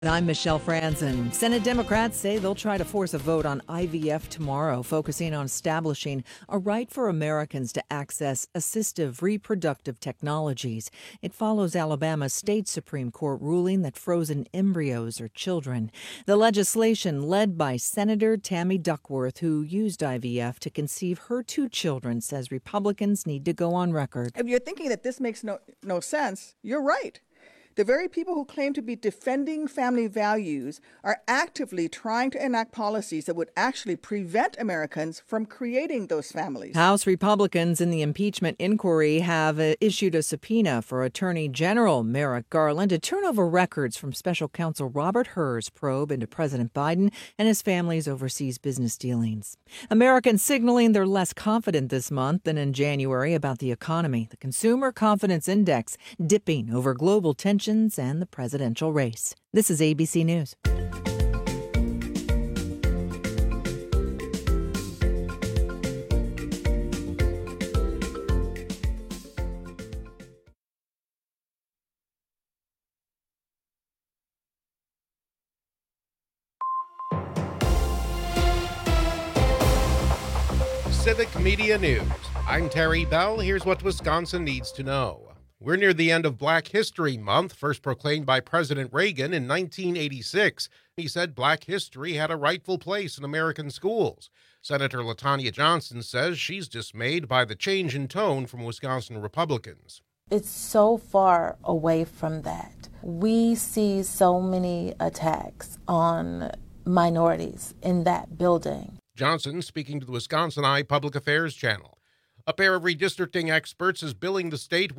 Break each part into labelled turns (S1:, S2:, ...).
S1: And I'm Michelle Franzen. Senate Democrats say they'll try to force a vote on IVF tomorrow, focusing on establishing a right for Americans to access assistive reproductive technologies. It follows Alabama's state Supreme Court ruling that frozen embryos are children. The legislation, led by Senator Tammy Duckworth, who used IVF to conceive her two children, says Republicans need to go on record.
S2: If you're thinking that this makes no sense, you're right. The very people who claim to be defending family values are actively trying to enact policies that would actually prevent Americans from creating those families.
S1: House Republicans in the impeachment inquiry have issued a subpoena for Attorney General Merrick Garland to turn over records from Special Counsel Robert Hur's probe into President Biden and his family's overseas business dealings. Americans signaling they're less confident this month than in January about the economy. The Consumer Confidence Index dipping over global tensions and the presidential race. This is ABC News.
S3: Civic Media News. I'm Terry Bell. Here's what Wisconsin needs to know. We're near the end of Black History Month, first proclaimed by President Reagan in 1986. He said Black history had a rightful place in American schools. Senator LaTanya Johnson says she's dismayed by the change in tone from Wisconsin Republicans.
S4: It's so far away from that. We see so many attacks on minorities in that building.
S3: Johnson speaking to the Wisconsin Eye Public Affairs Channel. A pair of redistricting experts is billing the state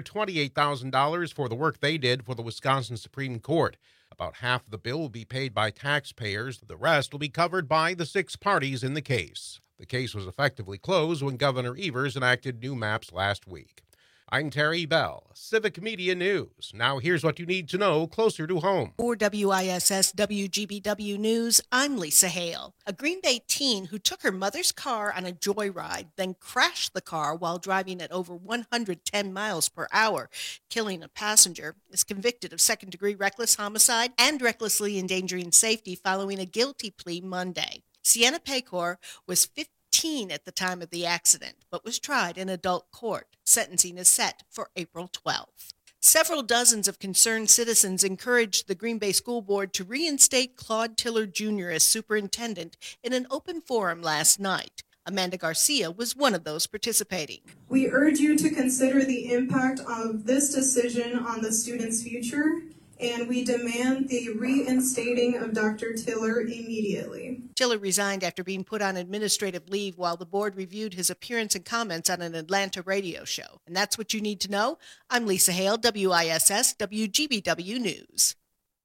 S3: $128,000 for the work they did for the Wisconsin Supreme Court. About half of the bill will be paid by taxpayers. The rest will be covered by the 6 parties in the case. The case was effectively closed when Governor Evers enacted new maps last week. I'm Terry Bell, Civic Media News. Now here's what you need to know closer to home.
S5: For WISS WGBW News, I'm Lisa Hale. A Green Bay teen who took her mother's car on a joyride, then crashed the car while driving at over 110 miles per hour, killing a passenger, is convicted of second-degree reckless homicide and recklessly endangering safety following a guilty plea Monday. Sienna Pecor was 15 at the time of the accident, but was tried in adult court. Sentencing is set for April 12th. Several dozens of concerned citizens encouraged the Green Bay School Board to reinstate Claude Tiller Jr. as superintendent in an open forum last night. Amanda Garcia was one of those participating.
S6: We urge you to consider the impact of this decision on the student's future, and we demand the reinstating of Dr. Tiller immediately.
S5: Tiller resigned after being put on administrative leave while the board reviewed his appearance and comments on an Atlanta radio show. And that's what you need to know. I'm Lisa Hale, WISS WGBW News.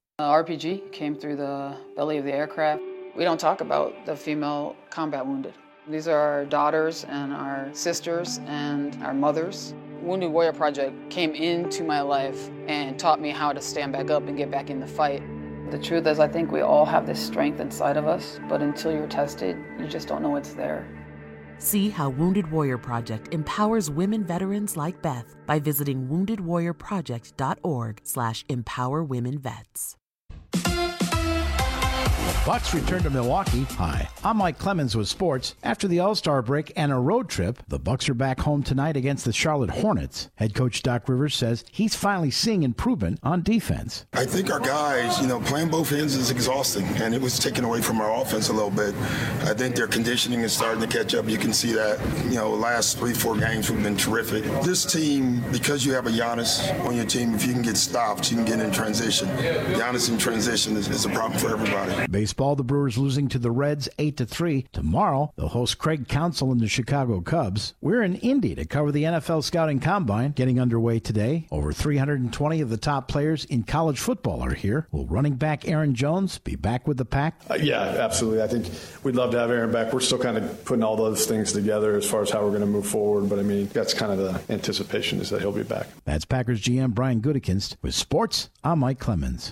S7: RPG came through the belly of the aircraft. We don't talk about the female combat wounded. These are our daughters and our sisters and our mothers. Wounded Warrior Project came into my life and taught me how to stand back up and get back in the fight. The truth is, I think we all have this strength inside of us, but until you're tested, you just don't know it's there.
S8: See how Wounded Warrior Project empowers women veterans like Beth by visiting woundedwarriorproject.org/empowerwomenvets.
S9: Bucks return to Milwaukee. Hi, I'm Mike Clemens with sports. After the All-Star break and a road trip, the Bucks are back home tonight against the Charlotte Hornets. Head coach Doc Rivers says he's finally seeing improvement on defense.
S10: I think our guys, playing both ends is exhausting, and it was taken away from our offense a little bit. I think their conditioning is starting to catch up. You can see that, last 3-4 games we've been terrific. This team, because you have a Giannis on your team, if you can get stopped, you can get in transition. Giannis in transition is a problem for everybody.
S9: Baseball, the Brewers losing to the Reds 8-3. Tomorrow, they'll host Craig Counsell and the Chicago Cubs. We're in Indy to cover the NFL Scouting Combine, getting underway today. Over 320 of the top players in college football are here. Will running back Aaron Jones be back with the Pack?
S11: Yeah, absolutely. I think we'd love to have Aaron back. We're still kind of putting all those things together as far as how we're going to move forward. But, that's kind of the anticipation is that he'll be back.
S9: That's Packers GM Brian Gutekunst. With sports, I'm Mike Clemens.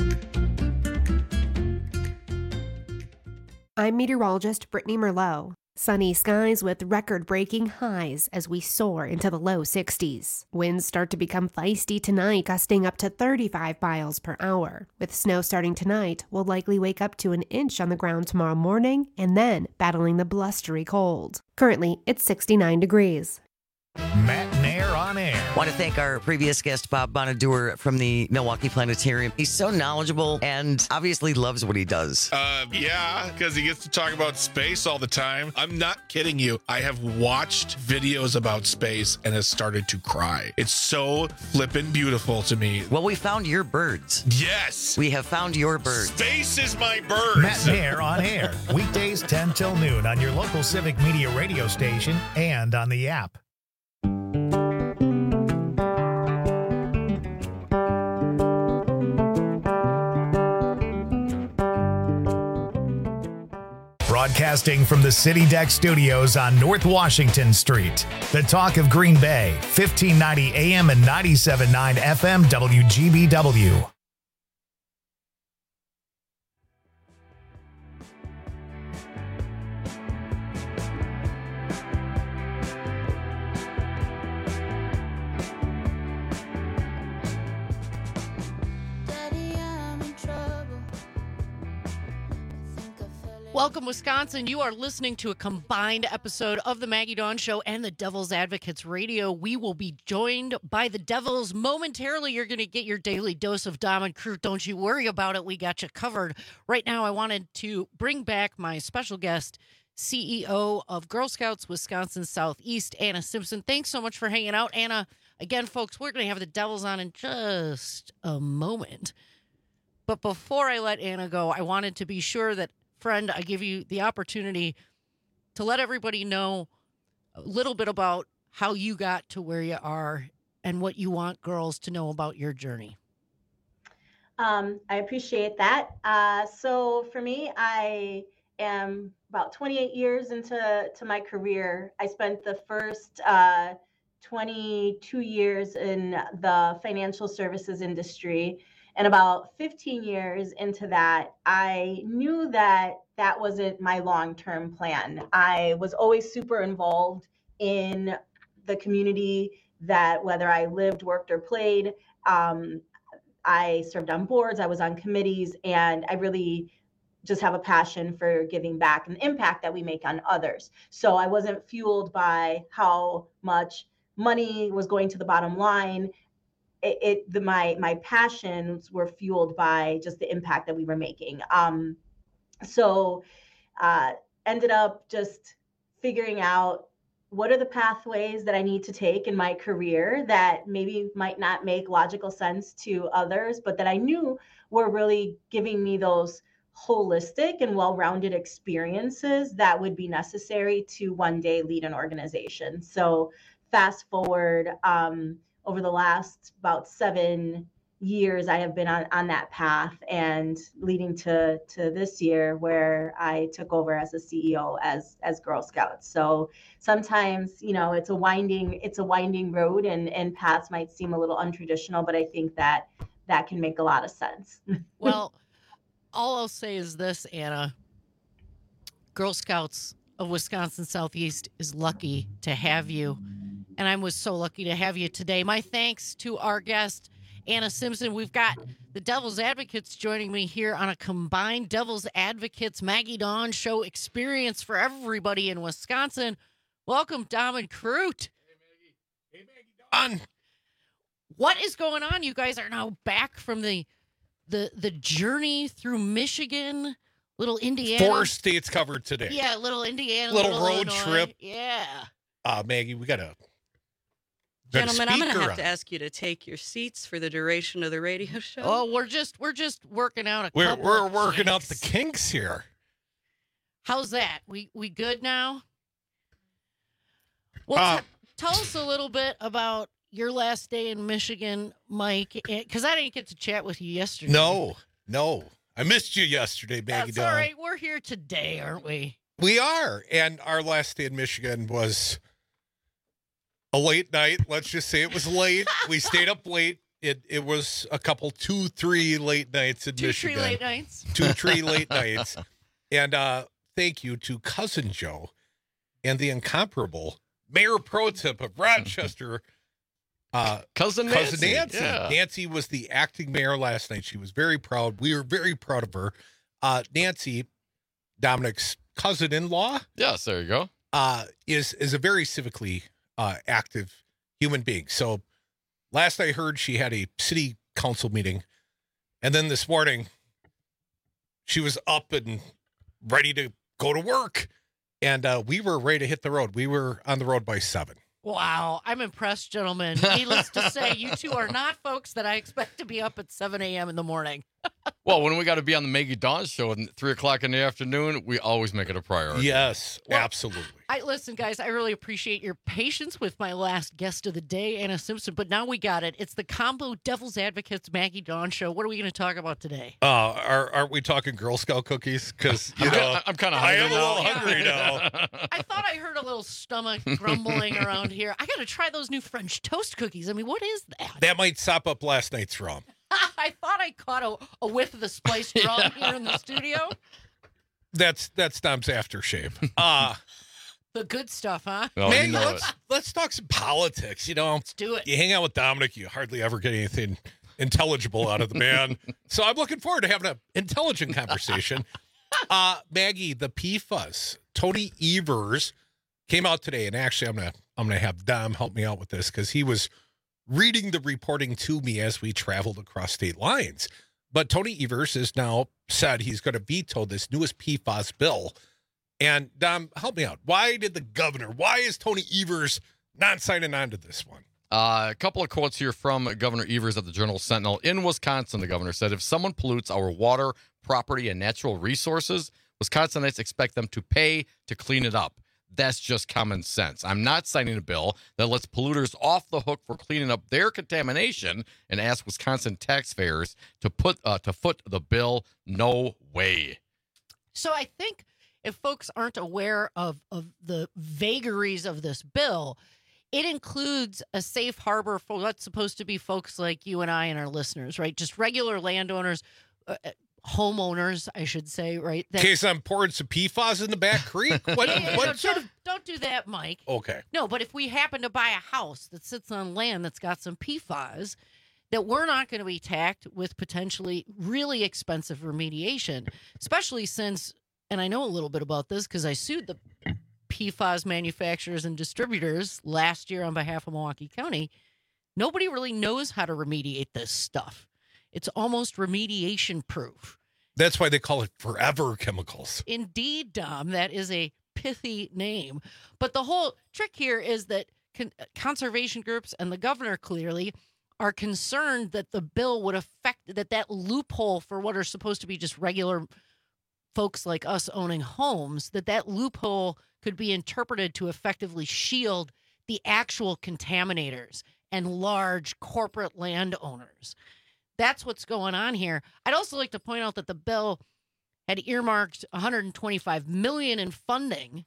S12: I'm meteorologist Brittany Merlot. Sunny skies with record-breaking highs as we soar into the low 60s. Winds start to become feisty tonight, gusting up to 35 miles per hour. With snow starting tonight, we'll likely wake up to an inch on the ground tomorrow morning and then battling the blustery cold. Currently, it's 69 degrees.
S13: Matt Nair on air.
S14: Want to thank our previous guest, Bob Bonadur from the Milwaukee Planetarium. He's so knowledgeable and obviously loves what he does.
S15: Yeah, because he gets to talk about space all the time. I'm not kidding you. I have watched videos about space and has started to cry. It's so flippin' beautiful to me.
S14: Well, we found your birds.
S15: Yes.
S14: We have found your birds.
S15: Space is my birds.
S13: Matt Nair on air. Weekdays 10 till noon on your local Civic Media radio station and on the app. Broadcasting from the City Deck Studios on North Washington Street. The talk of Green Bay, 1590 AM and 97.9 FM WGBW.
S16: Welcome, Wisconsin. You are listening to a combined episode of the Maggie Dawn Show and the Devil's Advocates Radio. We will be joined by the Devils momentarily. You're going to get your daily dose of Dom and Crute. Don't you worry about it. We got you covered. Right now, I wanted to bring back my special guest, CEO of Girl Scouts Wisconsin Southeast, Anna Simpson. Thanks so much for hanging out, Anna. Again, folks, we're going to have the Devils on in just a moment. But before I let Anna go, I wanted to be sure that, friend, I give you the opportunity to let everybody know a little bit about how you got to where you are and what you want girls to know about your journey.
S17: I appreciate that. So for me, I am about 28 years into my career. I spent the first 22 years in the financial services industry. And about 15 years into that, I knew that that wasn't my long-term plan. I was always super involved in the community that whether I lived, worked, or played, I served on boards, I was on committees, and I really just have a passion for giving back and the impact that we make on others. So I wasn't fueled by how much money was going to the bottom line. My passions were fueled by just the impact that we were making. So ended up just figuring out what are the pathways that I need to take in my career that maybe might not make logical sense to others, but that I knew were really giving me those holistic and well-rounded experiences that would be necessary to one day lead an organization. So fast forward, over the last about 7 years, I have been on that path, and leading to this year where I took over as a CEO as Girl Scouts. So sometimes, it's a winding road, and paths might seem a little untraditional, but I think that can make a lot of sense.
S16: Well, all I'll say is this, Anna. Girl Scouts of Wisconsin Southeast is lucky to have you. And I was so lucky to have you today. My thanks to our guest, Anna Simpson. We've got the Devil's Advocates joining me here on a combined Devil's Advocates Maggie Dawn Show experience for everybody in Wisconsin. Welcome, Dom and Crute.
S15: Hey, Maggie Dawn.
S16: What is going on? You guys are now back from the journey through Michigan, little Indiana.
S15: 4 states covered today.
S16: Yeah, little Indiana,
S15: little road
S16: Illinois.
S15: trip.
S16: Yeah.
S15: Maggie, we got to...
S18: Gentlemen, I'm going to have to ask you to take your seats for the duration of the radio show.
S16: Oh, we're just working out
S15: We're working out the kinks here.
S16: How's that? We good now? Well, tell us a little bit about your last day in Michigan, Mike, because I didn't get to chat with you yesterday.
S15: No. I missed you yesterday, Maggie Dawn.
S16: That's all right. We're here today, aren't we?
S15: We are. And our last day in Michigan was a late night. Let's just say it was late. We stayed up late. It was a couple, 2-3 late nights in Michigan.
S16: 2-3 late nights.
S15: 2-3 late nights. And thank you to Cousin Joe and the incomparable Mayor Pro Tem of Rochester,
S19: Cousin Nancy.
S15: Yeah. Nancy was the acting mayor last night. She was very proud. We were very proud of her. Nancy, Dominic's cousin-in-law.
S19: Yes, there you go.
S15: Is a very civically active human being. So last I heard, she had a city council meeting, and then this morning she was up and ready to go to work, and we were ready to hit the road. We were on the road by 7.
S16: Wow, I'm impressed, gentlemen. Needless to say, you two are not folks that I expect to be up at 7 a.m. in the morning.
S19: Well, when we got to be on the Maggie Dawn show at 3 o'clock in the afternoon, we always make it a priority.
S15: Yes, absolutely.
S16: Listen, guys, I really appreciate your patience with my last guest of the day, Anna Simpson, but now we got it. It's the Combo Devil's Advocates Maggie Dawn show. What are we going to talk about today?
S15: Aren't we talking Girl Scout cookies? Because,
S19: I'm kind of hungry
S15: I am a little hungry now.
S16: I thought I heard a little stomach grumbling around here. I got to try those new French toast cookies. I mean, what is that?
S15: That might sop up last night's rum.
S16: I thought I caught a whiff of the spiced rum here in the studio.
S15: That's Dom's aftershave.
S16: The good stuff, huh?
S19: Oh,
S15: Man, let's talk some politics.
S16: Let's do it.
S15: You hang out with Dominic, you hardly ever get anything intelligible out of the man. So I'm looking forward to having an intelligent conversation. Maggie, the PFAS, Tony Evers came out today, and actually I'm gonna have Dom help me out with this because he was reading the reporting to me as we traveled across state lines. But Tony Evers has now said he's going to veto this newest PFAS bill. And Dom, help me out. Why is Tony Evers not signing on to this one?
S19: A couple of quotes here from Governor Evers at the Journal-Sentinel. In Wisconsin, the governor said, if someone pollutes our water, property, and natural resources, Wisconsinites expect them to pay to clean it up. That's just common sense. I'm not signing a bill that lets polluters off the hook for cleaning up their contamination and ask Wisconsin taxpayers to foot the bill. No way.
S16: So I think if folks aren't aware of the vagaries of this bill, it includes a safe harbor for what's supposed to be folks like you and I and our listeners, right? Just regular landowners, homeowners, I should say, right?
S15: In case I'm pouring some PFAS in the back creek?
S16: Don't do that, Mike.
S15: Okay.
S16: No, but if we happen to buy a house that sits on land that's got some PFAS, that we're not going to be taxed with potentially really expensive remediation, especially since, and I know a little bit about this because I sued the PFAS manufacturers and distributors last year on behalf of Milwaukee County. Nobody really knows how to remediate this stuff. It's almost remediation proof.
S15: That's why they call it forever chemicals.
S16: Indeed, Dom, that is a pithy name. But the whole trick here is that conservation groups and the governor clearly are concerned that the bill would affect that loophole for what are supposed to be just regular folks like us owning homes, that loophole could be interpreted to effectively shield the actual contaminators and large corporate landowners. That's what's going on here. I'd also like to point out that the bill had earmarked $125 million in funding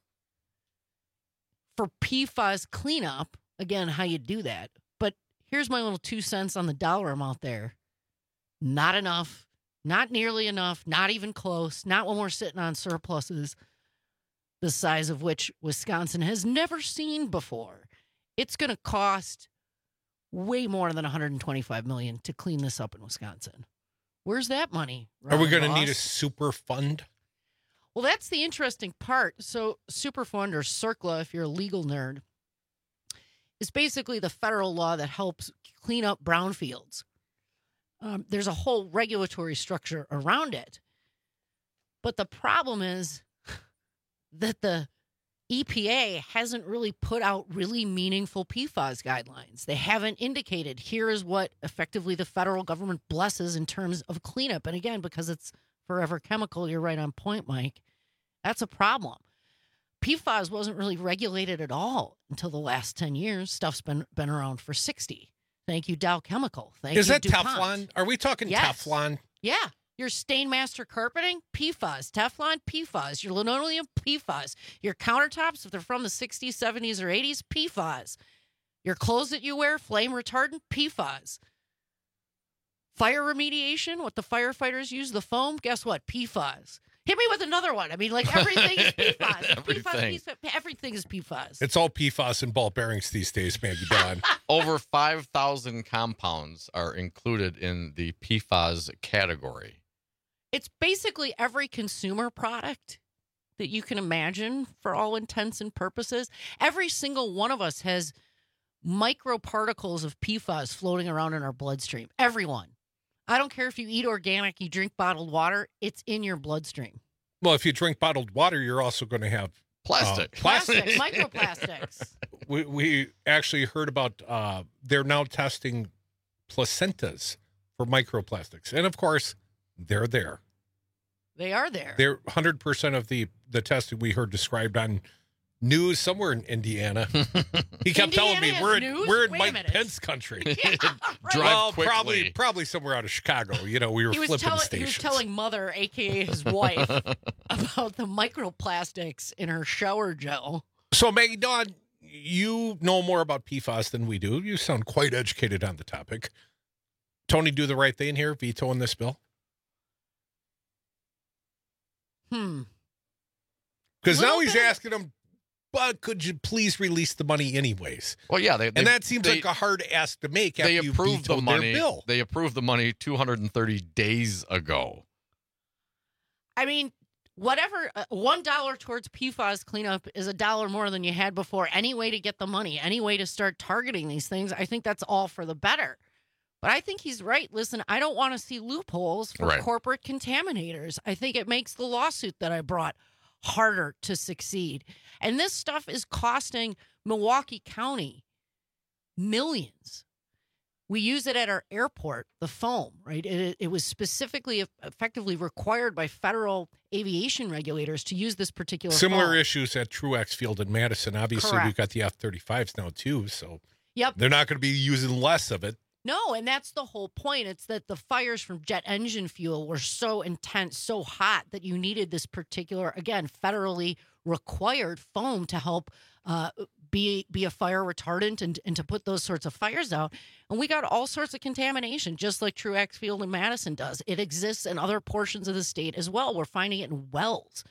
S16: for PFAS cleanup. Again, how you do that. But here's my little 2 cents on the dollar amount there. Not enough, not nearly enough, not even close, not when we're sitting on surpluses the size of which Wisconsin has never seen before. It's going to cost way more than $125 million to clean this up in Wisconsin. Where's that money?
S15: Are we going to need a super fund?
S16: Well, that's the interesting part. So Superfund, or CERCLA, if you're a legal nerd, is basically the federal law that helps clean up brownfields. There's a whole regulatory structure around it. But the problem is that the EPA hasn't really put out really meaningful PFAS guidelines. They haven't indicated here is what effectively the federal government blesses in terms of cleanup. And again, because it's forever chemical, you're right on point, Mike. That's a problem. PFAS wasn't really regulated at all until the last 10 years. Stuff's been around for 60. Thank you, Dow Chemical. Thank you, DuPont.
S15: Teflon? Are we talking Teflon?
S16: Yeah. Your Stainmaster carpeting, PFAS. Teflon, PFAS. Your linoleum, PFAS. Your countertops, if they're from the 60s, 70s, or 80s, PFAS. Your clothes that you wear, flame retardant, PFAS. Fire remediation, what the firefighters use, the foam, guess what? PFAS. Hit me with another one. I mean, like everything is PFAS.
S19: Everything.
S16: Everything is PFAS.
S15: It's all PFAS and ball bearings these days, Maggie Dawn.
S19: Over 5,000 compounds are included in the PFAS category.
S16: It's basically every consumer product that you can imagine for all intents and purposes. Every single one of us has microparticles of PFAS floating around in our bloodstream. Everyone. I don't care if you eat organic, you drink bottled water, it's in your bloodstream.
S15: Well, if you drink bottled water, you're also going to have
S19: plastic.
S16: Microplastics.
S15: We actually heard about they're now testing placentas for microplastics. And of course, they're there.
S16: They are there.
S15: They're 100% of the testing we heard described on news somewhere in Indiana. He kept telling me we're in Mike Pence country.
S16: Yeah, right.
S15: Well, probably somewhere out of Chicago. You know, we were flipping stations.
S16: He was telling Mother, a.k.a. his wife, about the microplastics in her shower gel.
S15: So, Maggie Dawn, you know more about PFAS than we do. You sound quite educated on the topic. Tony, do the right thing here, vetoing this bill? Because now he's asking them, but could you please release the money anyways?
S19: Well, yeah.
S15: And that seems like a hard ask to make after you vetoed their bill.
S19: They approved the money 230 days ago.
S16: I mean, whatever, $1 towards PFAS cleanup is $1 more than you had before. Any way to get the money, any way to start targeting these things, I think that's all for the better. But I think he's right. Listen, I don't want to see loopholes for corporate contaminators. I think it makes the lawsuit that I brought harder to succeed. And this stuff is costing Milwaukee County millions. We use it at our airport, the foam, right? It was specifically effectively required by federal aviation regulators to use this particular
S15: Similar
S16: foam.
S15: issues at Truex Field in Madison. Obviously, we've got the F-35s now, too. So they're not going to be using less of it.
S16: No, and that's the whole point. It's that the fires from jet engine fuel were so intense, so hot that you needed this particular, again, federally required foam to help be a fire retardant and to put those sorts of fires out. And we got all sorts of contamination, just like Truex Field in Madison does. It exists in other portions of the state as well. We're finding it in wells,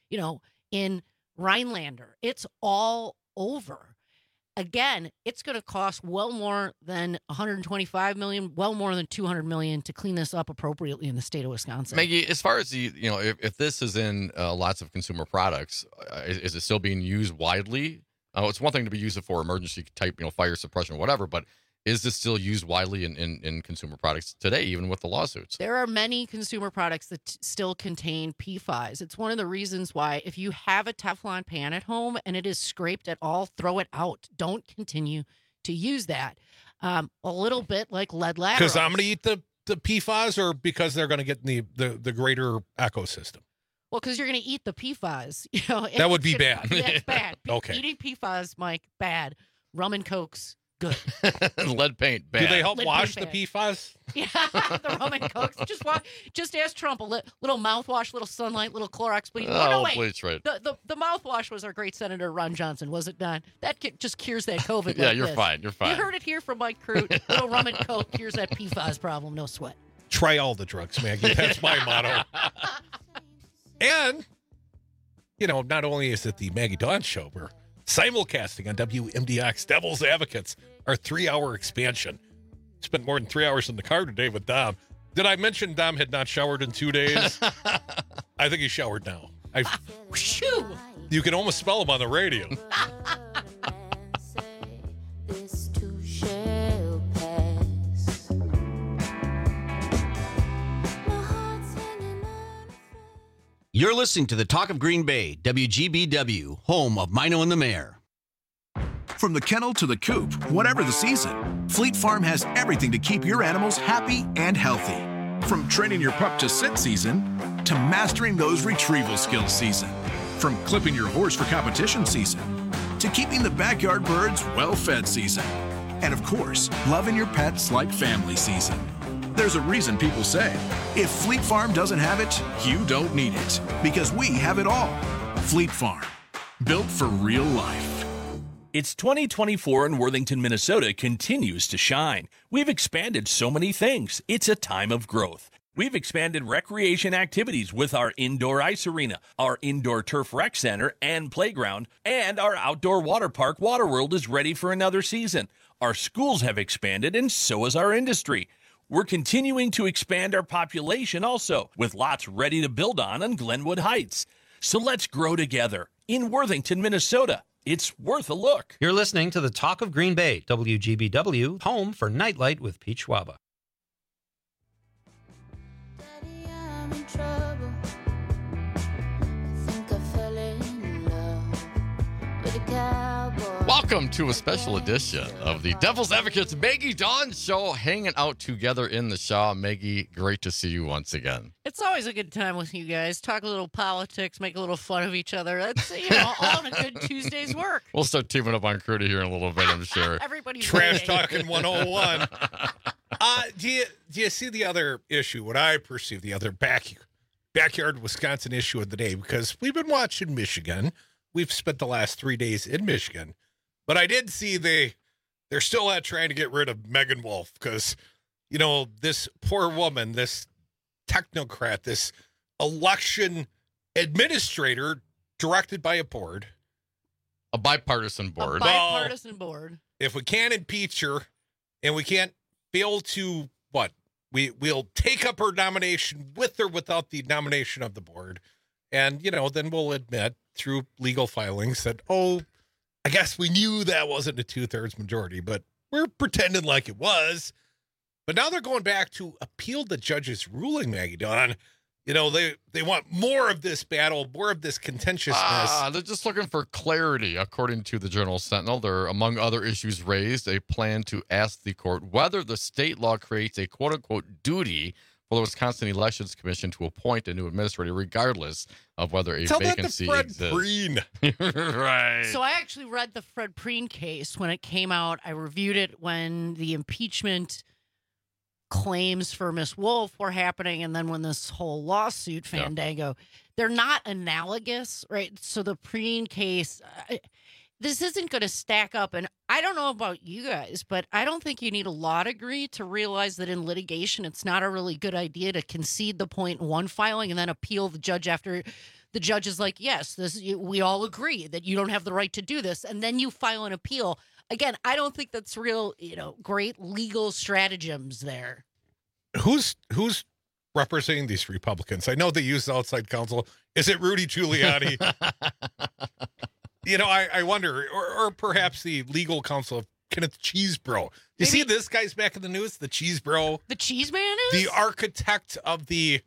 S16: in Rhinelander. It's all over. Again, it's going to cost well more than $125 million, well more than $200 million to clean this up appropriately in the state of Wisconsin.
S19: Maggie, as far as if this is in lots of consumer products, is it still being used widely? It's one thing to be used for emergency type, fire suppression or whatever, but is this still used widely in consumer products today, even with the lawsuits?
S16: There are many consumer products that still contain PFAS. It's one of the reasons why if you have a Teflon pan at home and it is scraped at all, throw it out. Don't continue to use that. A little bit like lead laterals.
S15: Because I'm going to eat the PFAS or because they're going to get the greater ecosystem?
S16: Well, because you're going to eat the PFAS.
S15: That would be bad.
S16: Yeah, it's bad.
S15: Okay.
S16: Eating PFAS, Mike, bad. Rum and Cokes, good.
S19: Lead paint, bad.
S15: Do they help wash the PFAS?
S16: Yeah, the rum and Cokes. Just ask Trump. A little mouthwash, little sunlight, little Clorox bleach.
S19: Oh,
S16: wait.
S19: bleach, right.
S16: The mouthwash was our great Senator Ron Johnson, was it not? That just cures that COVID.
S19: Yeah,
S16: like
S19: you're
S16: this.
S19: fine. You're fine.
S16: You heard it here from Mike Crute. Little rum and Coke cures that PFAS problem. No sweat.
S15: Try all the drugs, Maggie. That's my motto. And, not only is it the Maggie Dawn Show, we're simulcasting on WMDX Devil's Advocates, our 3-hour expansion. Spent more than 3 hours in the car today with Dom. Did I mention Dom had not showered in 2 days? I think he showered now. You can almost smell him on the radio.
S20: You're listening to the Talk of Green Bay, WGBW, home of Mino and the Mayor.
S21: From the kennel to the coop, whatever the season, Fleet Farm has everything to keep your animals happy and healthy. From training your pup to sit season, to mastering those retrieval skills season. From clipping your horse for competition season, to keeping the backyard birds well-fed season. And of course, loving your pets like family season. There's a reason people say, if Fleet Farm doesn't have it, you don't need it. Because we have it all. Fleet Farm. Built for real life.
S22: It's 2024 and Worthington, Minnesota continues to shine. We've expanded so many things. It's a time of growth. We've expanded recreation activities with our indoor ice arena, our indoor turf rec center and playground, and our outdoor water park, Waterworld, is ready for another season. Our schools have expanded, and so has our industry. We're continuing to expand our population also, with lots ready to build on Glenwood Heights. So let's grow together in Worthington, Minnesota. It's worth a look.
S1: You're listening to the Talk of Green Bay, WGBW, home for Nightlight with Pete Schwaba.
S19: Welcome to a special edition of the Devil's Advocates Maggie Dawn Show, hanging out together in the Shaw. Maggie, great to see you once again.
S16: It's always a good time with you guys. Talk a little politics, make a little fun of each other. That's, all in a good Tuesday's work.
S19: We'll start teaming up on Crudy here in a little bit, I'm sure.
S16: Everybody's
S15: Trash Talking 101. Do you see the other issue, what I perceive the other backyard Wisconsin issue of the day? Because we've been watching Michigan. We've spent the last 3 days in Michigan. But I did see they're still out trying to get rid of Megan Wolf because, this poor woman, this technocrat, this election administrator directed by a board.
S19: A bipartisan board.
S16: Board.
S15: If we can't impeach her and we can't fail to, we'll take up her nomination with or without the nomination of the board. And, then we'll admit through legal filings that, I guess we knew that wasn't a 2/3 majority, but we're pretending like it was. But now they're going back to appeal the judge's ruling, Maggie Dawn. They want more of this battle, more of this contentiousness.
S19: They're just looking for clarity, according to the Journal-Sentinel. There, among other issues raised, a plan to ask the court whether the state law creates a quote-unquote duty for the Wisconsin Elections Commission to appoint a new administrator, regardless of whether a vacancy exists. Right.
S16: So I actually read the Fred Preen case when it came out. I reviewed it when the impeachment claims for Miss Wolf were happening, and then when this whole lawsuit fandango. They're not analogous, right? So the Preen case, this isn't going to stack up. And I don't know about you guys, but I don't think you need a law degree to realize that in litigation, it's not a really good idea to concede the point in one filing and then appeal the judge after the judge is like, yes, we all agree that you don't have the right to do this. And then you file an appeal. Again, I don't think that's real, great legal stratagems there.
S15: Who's representing these Republicans? I know they use outside counsel. Is it Rudy Giuliani? I wonder, or perhaps the legal counsel of Kenneth Cheesebro. You see this guy's back in the news? The Cheesebro.
S16: The Cheese Man is?
S15: The architect of the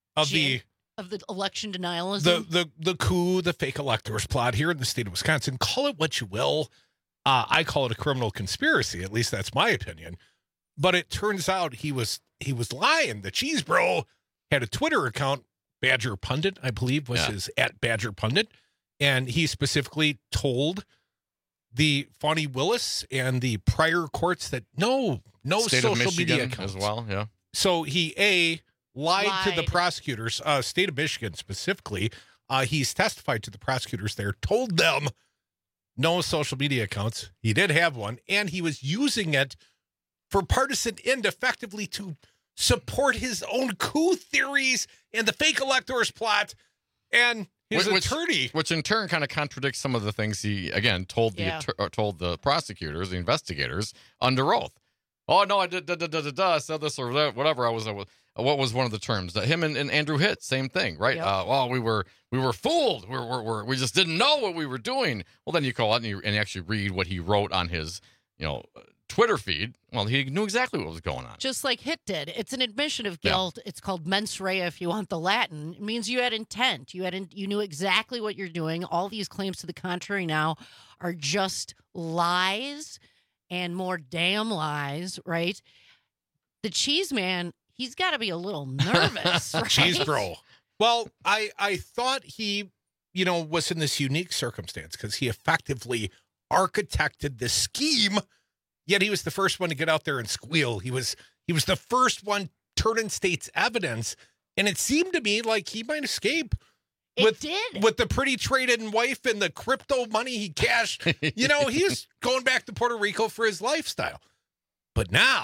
S16: election denialism.
S15: The coup, the fake electors plot here in the state of Wisconsin. Call it what you will. I call it a criminal conspiracy. At least that's my opinion. But it turns out he was lying. The Cheesebro had a Twitter account, Badger Pundit, I believe was his @BadgerPundit. And he specifically told the Fani Willis and the prior courts that no
S19: State
S15: social
S19: of Michigan
S15: media accounts.
S19: As well, yeah.
S15: So he lied to the prosecutors, state of Michigan specifically. He's testified to the prosecutors there, told them no social media accounts. He did have one, and he was using it for partisan end effectively to support his own coup theories and the fake electors plot. And his attorney,
S19: which in turn kind of contradicts some of the things he again told the prosecutors, the investigators under oath. Oh no, I did said this or that, whatever. What was one of the terms? Him and Andrew Hitt, same thing, right? Yep. We were fooled. We just didn't know what we were doing. Well, then you call it and you actually read what he wrote on his Twitter feed. Well, he knew exactly what was going on.
S16: Just like Hitt did. It's an admission of guilt. Yeah. It's called mens rea if you want the Latin. It means you had intent. You knew exactly what you're doing. All these claims to the contrary now are just lies and more damn lies, right? The Cheese Man, he's got to be a little nervous, right?
S15: Cheese Bro. Well, I thought he, was in this unique circumstance because he effectively architected the scheme. Yet he was the first one to get out there and squeal. He was the first one turning state's evidence, and it seemed to me like he might escape. With the pretty traded wife and the crypto money he cashed. He was going back to Puerto Rico for his lifestyle. But now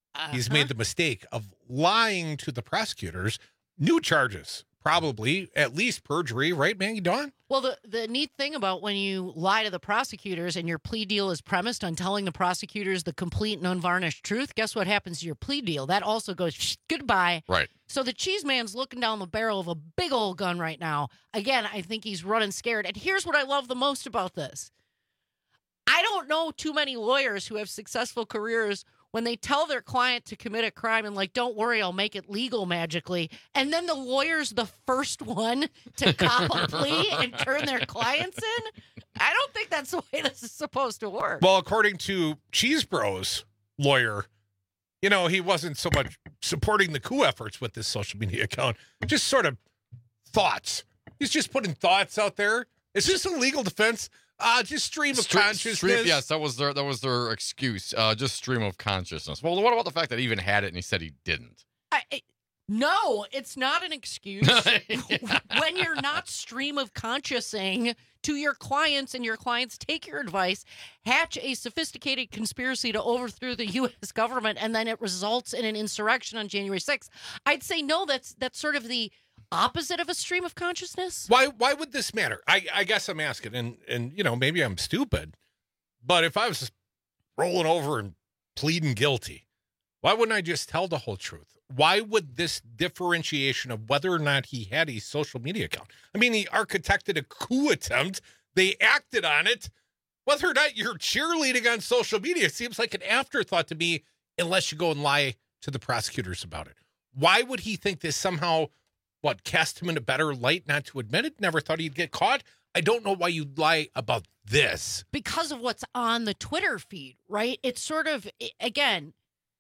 S15: He's made the mistake of lying to the prosecutors. New charges, probably at least perjury, right, Maggie Dawn?
S16: Well, the neat thing about when you lie to the prosecutors and your plea deal is premised on telling the prosecutors the complete and unvarnished truth, guess what happens to your plea deal? That also goes goodbye.
S19: Right.
S16: So the cheese man's looking down the barrel of a big old gun right now. Again, I think he's running scared. And here's what I love the most about this. I don't know too many lawyers who have successful careers when they tell their client to commit a crime and like, don't worry, I'll make it legal magically. And then the lawyer's the first one to cop a plea and turn their clients in. I don't think that's the way this is supposed to work.
S15: Well, according to Cheese Bros' lawyer, you know, he wasn't so much supporting the coup efforts with this social media account, just sort of thoughts. He's just putting thoughts out there. Is this a legal defense? Just stream of consciousness.
S19: Yes, that was their excuse. Just stream of consciousness. Well, what about the fact that he even had it and he said he didn't?
S16: No, it's not an excuse. When you're not stream of consciousing to your clients and your clients take your advice, hatch a sophisticated conspiracy to overthrow the U.S. government, and then it results in an insurrection on January 6th. I'd say no, that's sort of the opposite of a stream of consciousness.
S15: Why would this matter? I guess I'm asking, and you know, maybe I'm stupid, but if I was rolling over and pleading guilty, why wouldn't I just tell the whole truth? Why would this differentiation of whether or not he had a social media account? I mean, he architected a coup attempt. They acted on it. Whether or not you're cheerleading on social media seems like an afterthought to me, unless you go and lie to the prosecutors about it. Why would he think this somehow, cast him in a better light not to admit it? Never thought he'd get caught? I don't know why you'd lie about this.
S16: Because of what's on the Twitter feed, right? It's sort of, again,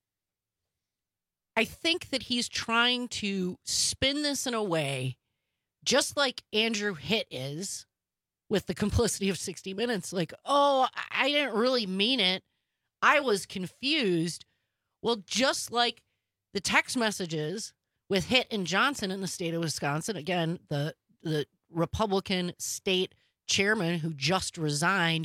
S16: I think that he's trying to spin this in a way, just like Andrew Hitt is with the complicity of 60 Minutes. Like, oh, I didn't really mean it. I was confused. Well, just like the text messages with Hitt and Johnson in the state of Wisconsin, again, the Republican state chairman who just resigned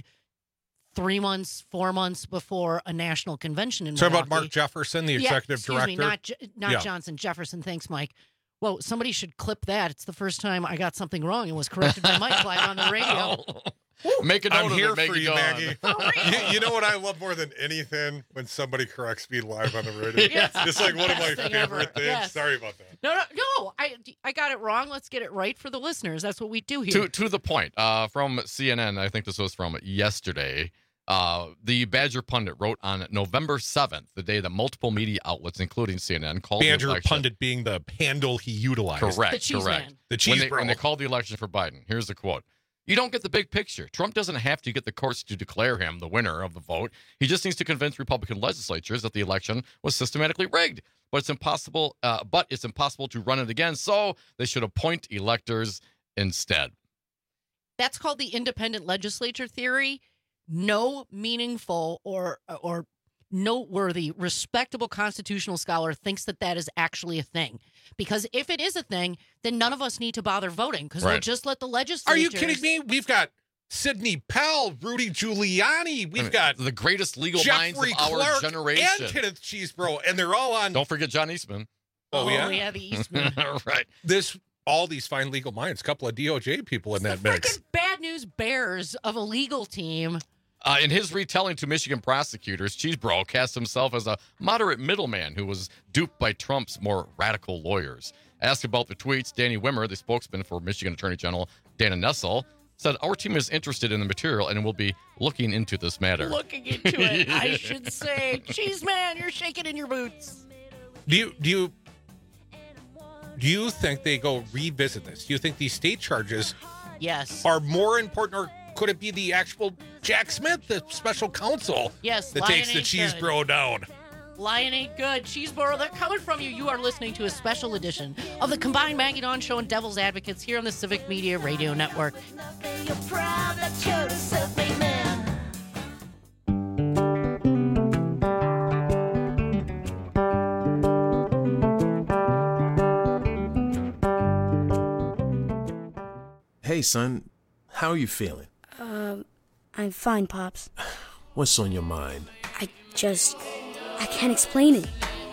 S16: 3 months, 4 months before a national convention in Milwaukee.
S15: About Mark Jefferson, the executive director?
S16: Me, not Johnson, Jefferson. Thanks, Mike. Well, somebody should clip that. It's the first time I got something wrong and was corrected by Mike live on the radio.
S19: Make a note
S15: I'm
S19: of
S15: here
S19: it,
S15: for you, Maggie. You know what I love more than anything? When somebody corrects me live on the radio.
S16: Yes.
S15: It's like one of my favorite things.
S16: Yes.
S15: Sorry about that.
S16: No. I got it wrong. Let's get it right for the listeners. That's what we do here.
S19: To the point, from CNN, I think this was from yesterday. The Badger Pundit wrote on November 7th, the day that multiple media outlets, including CNN, called
S15: Badger
S19: the election.
S15: Pundit being the handle he utilized.
S19: Correct.
S16: The cheese man.
S15: The cheese
S19: when they called the election for Biden. Here's the quote. You don't get the big picture. Trump doesn't have to get the courts to declare him the winner of the vote. He just needs to convince Republican legislatures that the election was systematically rigged. But it's impossible. To run it again. So they should appoint electors instead.
S16: That's called the independent legislature theory. No meaningful or noteworthy, respectable constitutional scholar thinks that is actually a thing. Because if it is a thing, then none of us need to bother voting because they'll just let the legislators.
S15: Are you kidding me? We've got Sidney Powell, Rudy Giuliani. We've got
S19: the greatest legal
S15: Jeffrey
S19: minds of our generation.
S15: And Kenneth Chesebro, and they're all on.
S19: Don't forget John Eastman.
S15: Oh
S16: yeah, the Eastman.
S19: Right.
S15: All these fine legal minds, a couple of DOJ people in that mix.
S16: Bad news bears of a legal team.
S19: In his retelling to Michigan prosecutors, Chesebro cast himself as a moderate middleman who was duped by Trump's more radical lawyers. Asked about the tweets, Danny Wimmer, the spokesman for Michigan Attorney General Dana Nessel, said, our team is interested in the material and will be looking into this matter.
S16: Looking into it, I should say. Cheese man, you're shaking in your boots.
S15: Do you think they go revisit this? Do you think these state charges are more important, or could it be the actual Jack Smith, the special counsel, that takes the Chesebro down?
S16: Lying ain't good. Chesebro, they're coming from you. You are listening to a special edition of the combined Maggie Dawn Show and Devil's Advocates here on the Civic Media Radio Network.
S2: Hey, son. How are you feeling?
S4: I'm fine, Pops.
S2: What's on your mind?
S4: I can't explain it.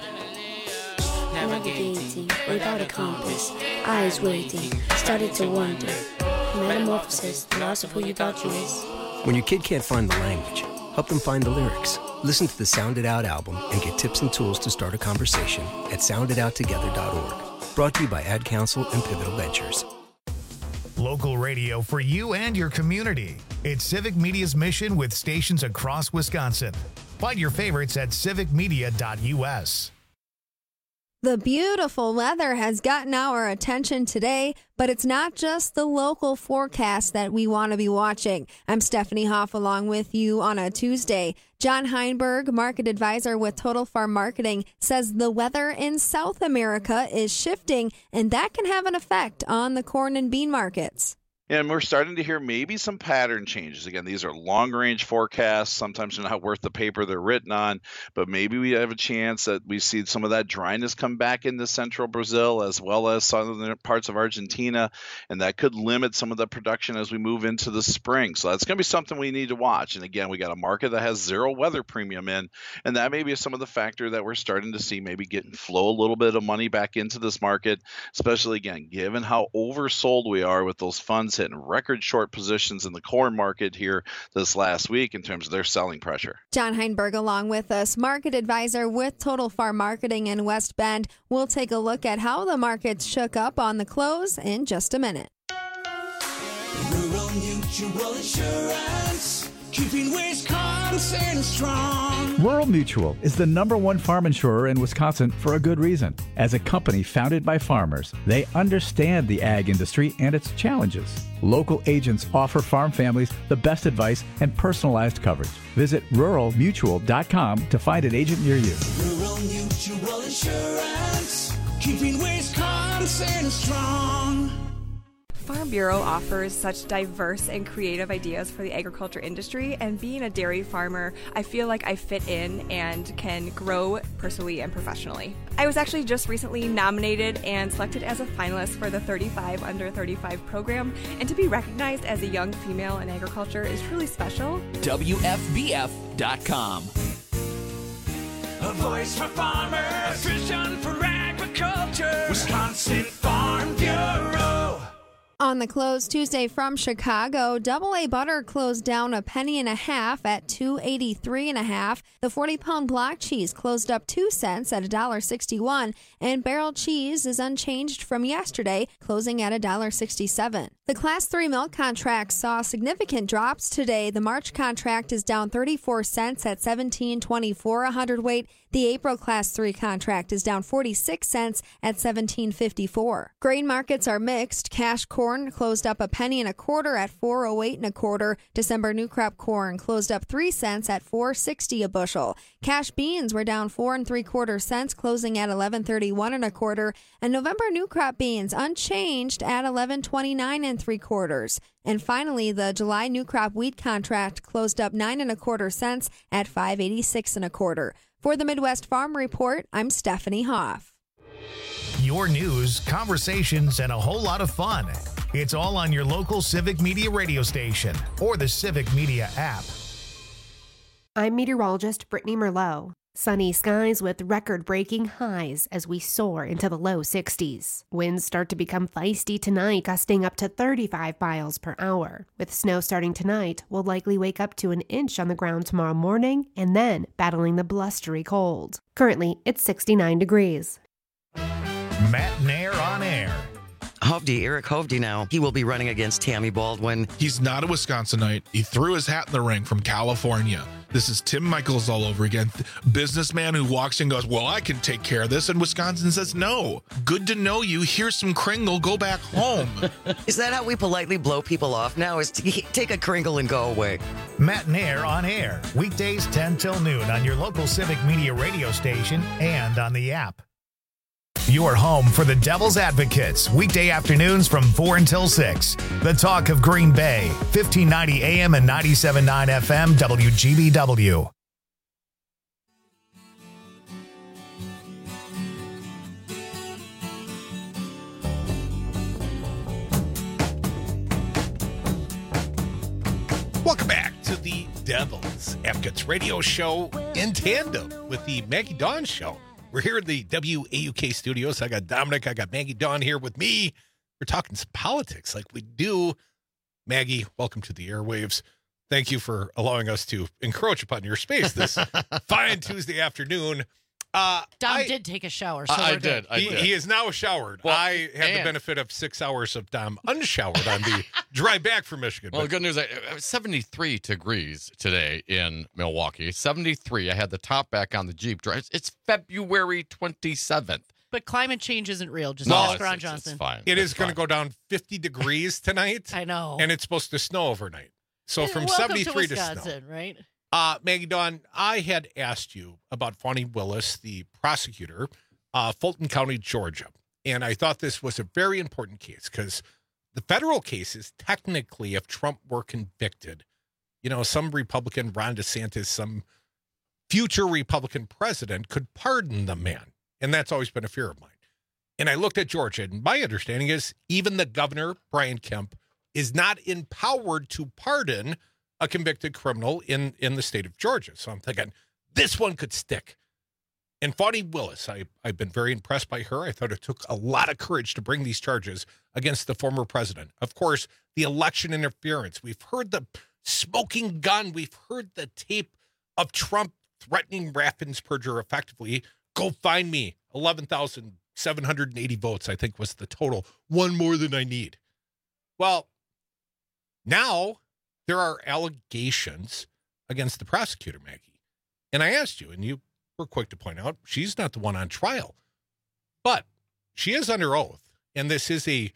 S3: navigating without a compass, eyes waiting, started to wonder. Metamorphosis, the loss of who you thought you was.
S4: When your kid can't find the language, help them find the lyrics. Listen to the Sound It Out album and get tips and tools to start a conversation at sounditouttogether.org. Brought to you by Ad Council and Pivotal Ventures.
S13: Local radio for you and your community. It's Civic Media's mission with stations across Wisconsin. Find your favorites at civicmedia.us.
S23: The beautiful weather has gotten our attention today, but it's not just the local forecast that we want to be watching. I'm Stephanie Hoff along with you on a Tuesday. John Heinberg, market advisor with Total Farm Marketing, says the weather in South America is shifting, and that can have an effect on the corn and bean markets.
S24: And we're starting to hear maybe some pattern changes. Again, these are long-range forecasts. Sometimes they're not worth the paper they're written on, but maybe we have a chance that we see some of that dryness come back into central Brazil as well as southern parts of Argentina, and that could limit some of the production as we move into the spring. So that's going to be something we need to watch. And again, we got a market that has zero weather premium in, and that may be some of the factor that we're starting to see maybe getting flow a little bit of money back into this market, especially, again, given how oversold we are with those funds hitting record short positions in the corn market here this last week in terms of their selling pressure.
S23: John Heinberg along with us, market advisor with Total Farm Marketing in West Bend. We'll take a look at how the markets shook up on the close in just a minute.
S25: Rural Mutual Insurance, keeping Wisconsin strong.
S26: Rural Mutual is the #1 farm insurer in Wisconsin for a good reason. As a company founded by farmers, they understand the ag industry and its challenges. Local agents offer farm families the best advice and personalized coverage. Visit ruralmutual.com to find an agent near you.
S25: Rural Mutual Insurance, keeping Wisconsin strong.
S27: Farm Bureau offers such diverse and creative ideas for the agriculture industry, and being a dairy farmer, I feel like I fit in and can grow personally and professionally. I was actually just recently nominated and selected as a finalist for the 35 Under 35 program, and to be recognized as a young female in agriculture is truly special.
S25: WFBF.com. A voice for farmers, a vision for agriculture, Wisconsin Farm Bureau.
S23: On the close Tuesday from Chicago, AA butter closed down 1.5 pennies at $2.83.5. The 40-pound block cheese closed up 2 cents at $1.61, and barrel cheese is unchanged from yesterday, closing at $1.67. The Class 3 milk contract saw significant drops today. The March contract is down 34 cents at $17.24 a hundredweight. The April Class 3 contract is down 46 cents at $17.54. Grain markets are mixed. Cash corn closed up 1.25 pennies at $4.0825. December new crop corn closed up 3 cents at $4.60 a bushel. Cash beans were down 4 3/4 cents, closing at $11.31 1/4. And November new crop beans unchanged at $11.29 3/4. And finally, the July new crop wheat contract closed up 9 1/4 cents at $5.86 1/4. For the Midwest Farm Report, I'm Stephanie Hoff.
S13: Your news, conversations, and a whole lot of fun. It's all on your local Civic Media radio station or the Civic Media app.
S12: I'm meteorologist Brittany Merlot. Sunny skies with record-breaking highs as we soar into the low 60s. Winds start to become feisty tonight, gusting up to 35 miles per hour. With snow starting tonight, we'll likely wake up to 1 inch on the ground tomorrow morning and then battling the blustery cold. Currently, it's 69 degrees.
S13: Matt Nair on air.
S14: Hovde, Eric Hovde now. He will be running against Tammy Baldwin.
S28: He's not a Wisconsinite. He threw his hat in the ring from California. This is Tim Michaels all over again. Businessman who walks in and goes, well, I can take care of this. And Wisconsin says, no. Good to know you. Here's some Kringle. Go back home.
S14: Is that how we politely blow people off now? Is to take a Kringle and go away?
S13: Matt Nair on air. Weekdays 10 till noon on your local Civic Media radio station and on the app. Your home for the Devil's Advocates, weekday afternoons from 4 until 6. The Talk of Green Bay, 1590 AM and 97.9 FM, WGBW.
S15: Welcome back to the Devil's Advocates radio show in tandem with the Maggie Dawn show. We're here in the WAUK studios. I got Dominic. I got Maggie Dawn here with me. We're talking some politics like we do. Maggie, welcome to the airwaves. Thank you for allowing us to encroach upon your space this fine Tuesday afternoon.
S16: Dom did take a shower. So
S19: I did.
S15: He is now showered. Well, I had the benefit of 6 hours of Dom unshowered on the drive back from Michigan.
S19: Well, the good news, it was 73 degrees today in Milwaukee. 73. I had the top back on the Jeep. It's February 27th.
S16: But climate change isn't real. Just
S19: no,
S16: ask Ron Johnson.
S19: It's fine.
S15: It is going to go down 50 degrees tonight.
S16: I know.
S15: And it's supposed to snow overnight. So from
S16: Welcome
S15: 73
S16: to
S15: to
S16: Wisconsin,
S15: snow.
S16: Right?
S15: Maggie Dawn, I had asked you about Fani Willis, the prosecutor, Fulton County, Georgia. And I thought this was a very important case because the federal cases, technically, if Trump were convicted, some Republican, Ron DeSantis, some future Republican president could pardon the man. And that's always been a fear of mine. And I looked at Georgia, and my understanding is even the governor, Brian Kemp, is not empowered to pardon a convicted criminal in the state of Georgia. So I'm thinking, this one could stick. And Fani Willis, I've been very impressed by her. I thought it took a lot of courage to bring these charges against the former president. Of course, the election interference. We've heard the smoking gun. We've heard the tape of Trump threatening Raffensperger effectively. Go find me. 11,780 votes, I think, was the total. One more than I need. Well, now there are allegations against the prosecutor, Maggie. And I asked you, and you were quick to point out, she's not the one on trial. But she is under oath. And this is a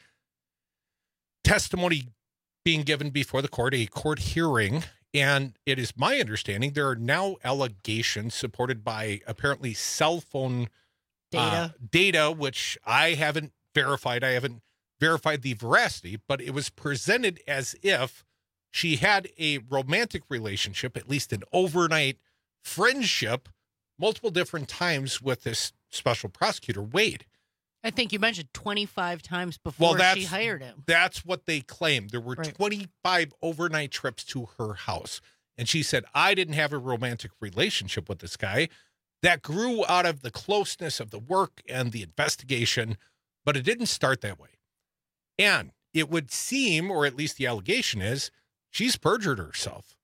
S15: testimony being given before the court, a court hearing. And it is my understanding there are now allegations supported by apparently cell phone data, which I haven't verified. I haven't verified the veracity, but it was presented as if she had a romantic relationship, at least an overnight friendship, multiple different times with this special prosecutor, Wade.
S16: I think you mentioned 25 times before she hired him.
S15: That's what they claimed. There were 25 overnight trips to her house. And she said, I didn't have a romantic relationship with this guy. That grew out of the closeness of the work and the investigation, but it didn't start that way. And it would seem, or at least the allegation is, she's perjured herself.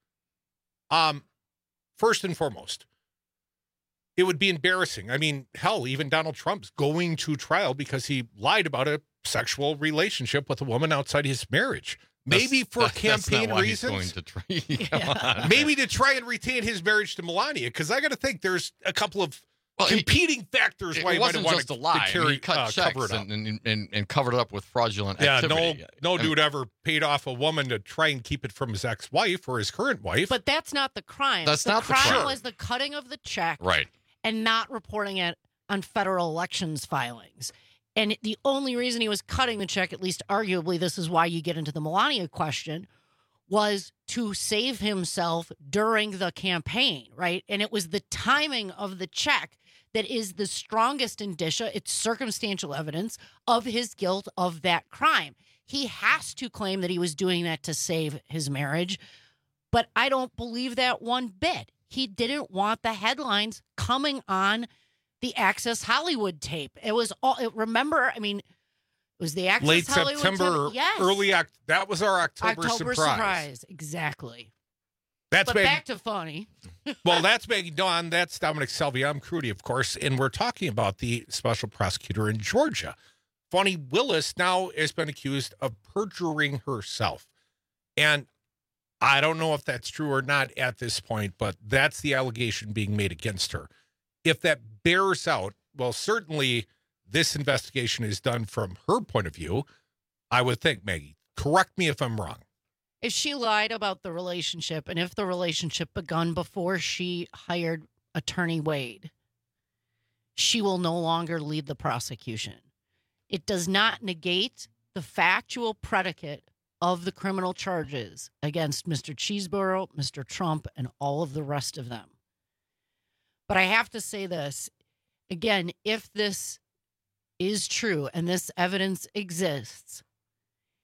S15: First and foremost, it would be embarrassing. I mean, hell, even Donald Trump's going to trial because he lied about a sexual relationship with a woman outside his marriage. Maybe for campaign reasons. Maybe to try and retain his marriage to Melania, because I got to think there's a couple of competing factors why he might have wanted to lie.
S19: He cut checks
S15: cover it up.
S19: and covered it up with fraudulent activity.
S15: No dude ever paid off a woman to try and keep it from his ex-wife or his current wife.
S16: But that's not the crime.
S19: That's not the crime.
S16: The crime was the cutting of the check.
S19: Right.
S16: And not reporting it on federal elections filings. And the only reason he was cutting the check, at least arguably, this is why you get into the Melania question, was to save himself during the campaign, right? And it was the timing of the check that is the strongest indicia, it's circumstantial evidence of his guilt of that crime. He has to claim that he was doing that to save his marriage, but I don't believe that one bit. He didn't want the headlines coming on the Access Hollywood tape. It was all, remember, I mean, it was the Access
S15: late
S16: Hollywood
S15: September,
S16: tape. Yes.
S15: early that was our October surprise.
S16: Exactly.
S15: But
S16: back to Fani.
S15: Well, that's Maggie Dawn. That's Dominic Selvey. I'm Crudy, of course, and we're talking about the special prosecutor in Georgia. Fani Willis now has been accused of perjuring herself. And I don't know if that's true or not at this point, but that's the allegation being made against her. If that bears out, well, certainly this investigation is done from her point of view. I would think, Maggie, correct me if I'm wrong.
S16: If she lied about the relationship and if the relationship begun before she hired Attorney Wade, she will no longer lead the prosecution. It does not negate the factual predicate of the criminal charges against Mr. Cheeseborough, Mr. Trump, and all of the rest of them. But I have to say this, again, if this is true and this evidence exists,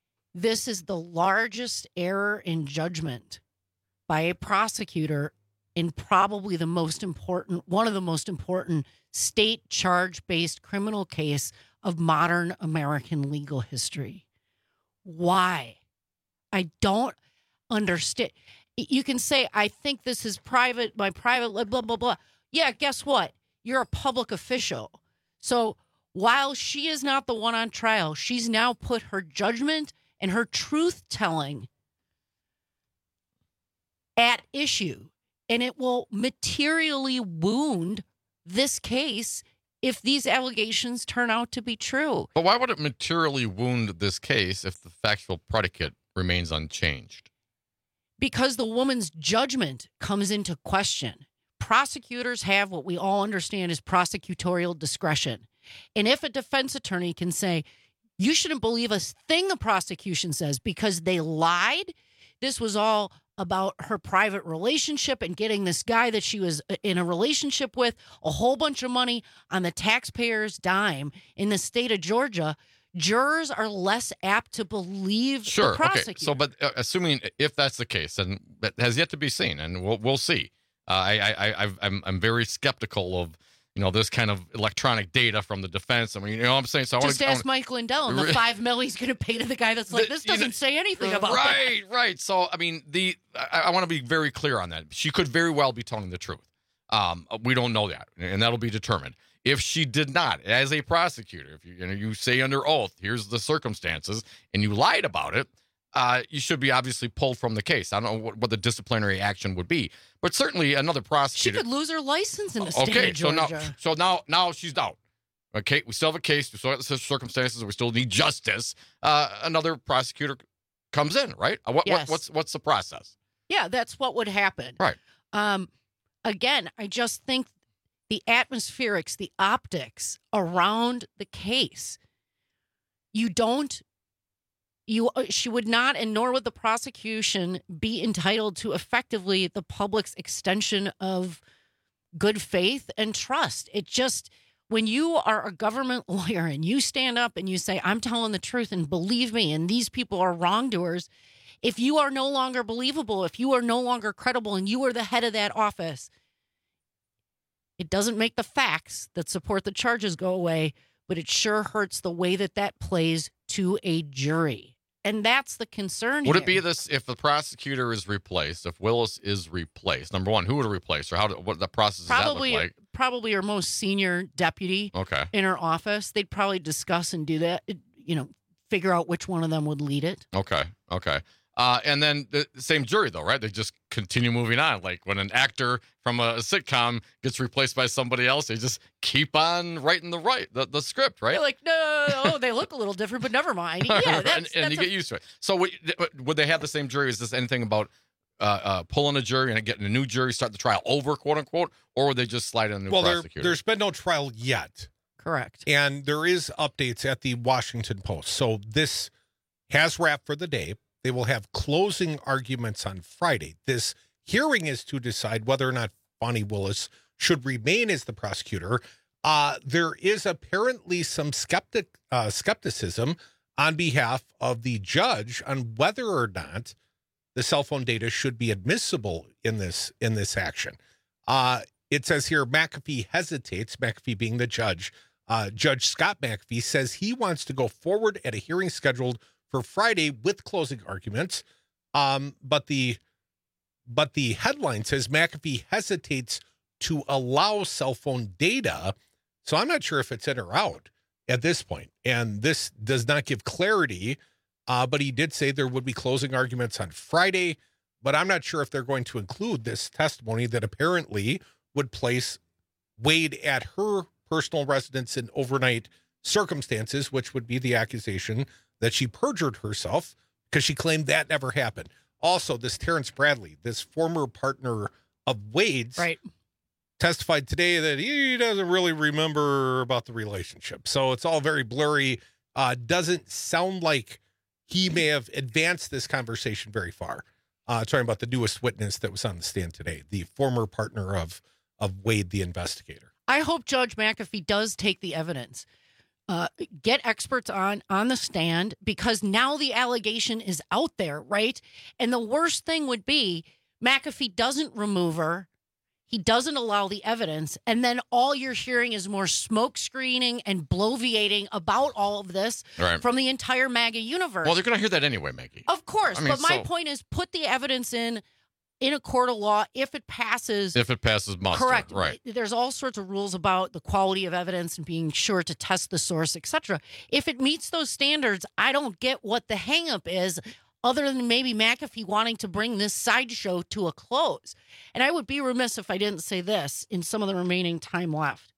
S16: this is the largest error in judgment by a prosecutor in probably one of the most important state charge-based criminal case of modern American legal history. Why? I don't understand. You can say, I think this is my private, blah, blah, blah. Yeah, guess what? You're a public official. So while she is not the one on trial, she's now put her judgment and her truth-telling at issue. And it will materially wound this case if these allegations turn out to be true.
S19: But why would it materially wound this case if the factual predicate remains unchanged?
S16: Because the woman's judgment comes into question. Prosecutors have what we all understand as prosecutorial discretion. And if a defense attorney can say, you shouldn't believe a thing the prosecution says because they lied, this was all about her private relationship and getting this guy that she was in a relationship with a whole bunch of money on the taxpayer's dime in the state of Georgia, jurors are less apt to believe the prosecutor.
S19: Okay. So, but assuming if that's the case, and that has yet to be seen, and we'll see. I'm very skeptical of this kind of electronic data from the defense. I mean, you know what I'm saying? So
S16: just ask Mike Lindell and the $5 million he's going to pay to the guy that's like, this doesn't say anything about that.
S19: Right. So, I mean, I want to be very clear on that. She could very well be telling the truth. We don't know that, and that'll be determined. If she did not, as a prosecutor, if you say under oath, here's the circumstances, and you lied about it, you should be obviously pulled from the case. I don't know what the disciplinary action would be, but certainly another prosecutor.
S16: She could lose her license in the state of Georgia.
S19: So now she's out. Okay, we still have a case. We still have the circumstances. We still need justice. Another prosecutor comes in, right?
S16: Yes.
S19: What's the process?
S16: Yeah, that's what would happen.
S19: Right.
S16: Again, I just think the atmospherics, the optics around the case, she would not, and nor would the prosecution be entitled to effectively the public's extension of good faith and trust. It just, when you are a government lawyer and you stand up and you say, I'm telling the truth and believe me, and these people are wrongdoers, if you are no longer believable, if you are no longer credible and you are the head of that office, it doesn't make the facts that support the charges go away, but it sure hurts the way that plays to a jury. And that's the concern
S19: Would
S16: here.
S19: it be this if the prosecutor is replaced, if Willis is replaced? Number one, who would replace her? What the process does that look like?
S16: Probably her most senior deputy in her office. They'd probably discuss and do that, figure out which one of them would lead it.
S19: Okay. And then the same jury, though, right? They just continue moving on. Like when an actor from a sitcom gets replaced by somebody else, they just keep on writing the script, right?
S16: You're like, no, they look a little different, but never mind. Yeah,
S19: and you get used to it. So would they have the same jury? Is this anything about pulling a jury and getting a new jury, start the trial over, quote unquote, or would they just slide in a new prosecutor?
S15: There's been no trial yet.
S16: Correct.
S15: And there is updates at the Washington Post. So this has wrapped for the day. They will have closing arguments on Friday. This hearing is to decide whether or not Fani Willis should remain as the prosecutor. There is apparently some skepticism on behalf of the judge on whether or not the cell phone data should be admissible in this action. It says here McAfee hesitates, McAfee being the judge. Judge Scott McAfee says he wants to go forward at a hearing scheduled for Friday with closing arguments. But the headline says McAfee hesitates to allow cell phone data. So I'm not sure if it's in or out at this point. And this does not give clarity. But he did say there would be closing arguments on Friday. But I'm not sure if they're going to include this testimony that apparently would place Wade at her personal residence in overnight circumstances, which would be the accusation that she perjured herself because she claimed that never happened. Also, this Terrence Bradley, this former partner of Wade's, testified today that he doesn't really remember about the relationship. So it's all very blurry. Doesn't sound like he may have advanced this conversation very far. Talking about the newest witness that was on the stand today, the former partner of Wade, the investigator.
S16: I hope Judge McAfee does take the evidence. Get experts on the stand, because now the allegation is out there, right? And the worst thing would be McAfee doesn't remove her He doesn't allow the evidence, and then all you're hearing is more smoke screening and bloviating about all of this from the entire MAGA universe.
S19: Well, they're going to hear that anyway, Maggie.
S16: Of course, but my point is put the evidence in a court of law if it passes.
S19: If it passes muster.
S16: Correct.
S19: Right.
S16: There's all sorts of rules about the quality of evidence and being sure to test the source, etc. If it meets those standards, I don't get what the hangup is, other than maybe McAfee wanting to bring this sideshow to a close. And I would be remiss if I didn't say this in some of the remaining time left.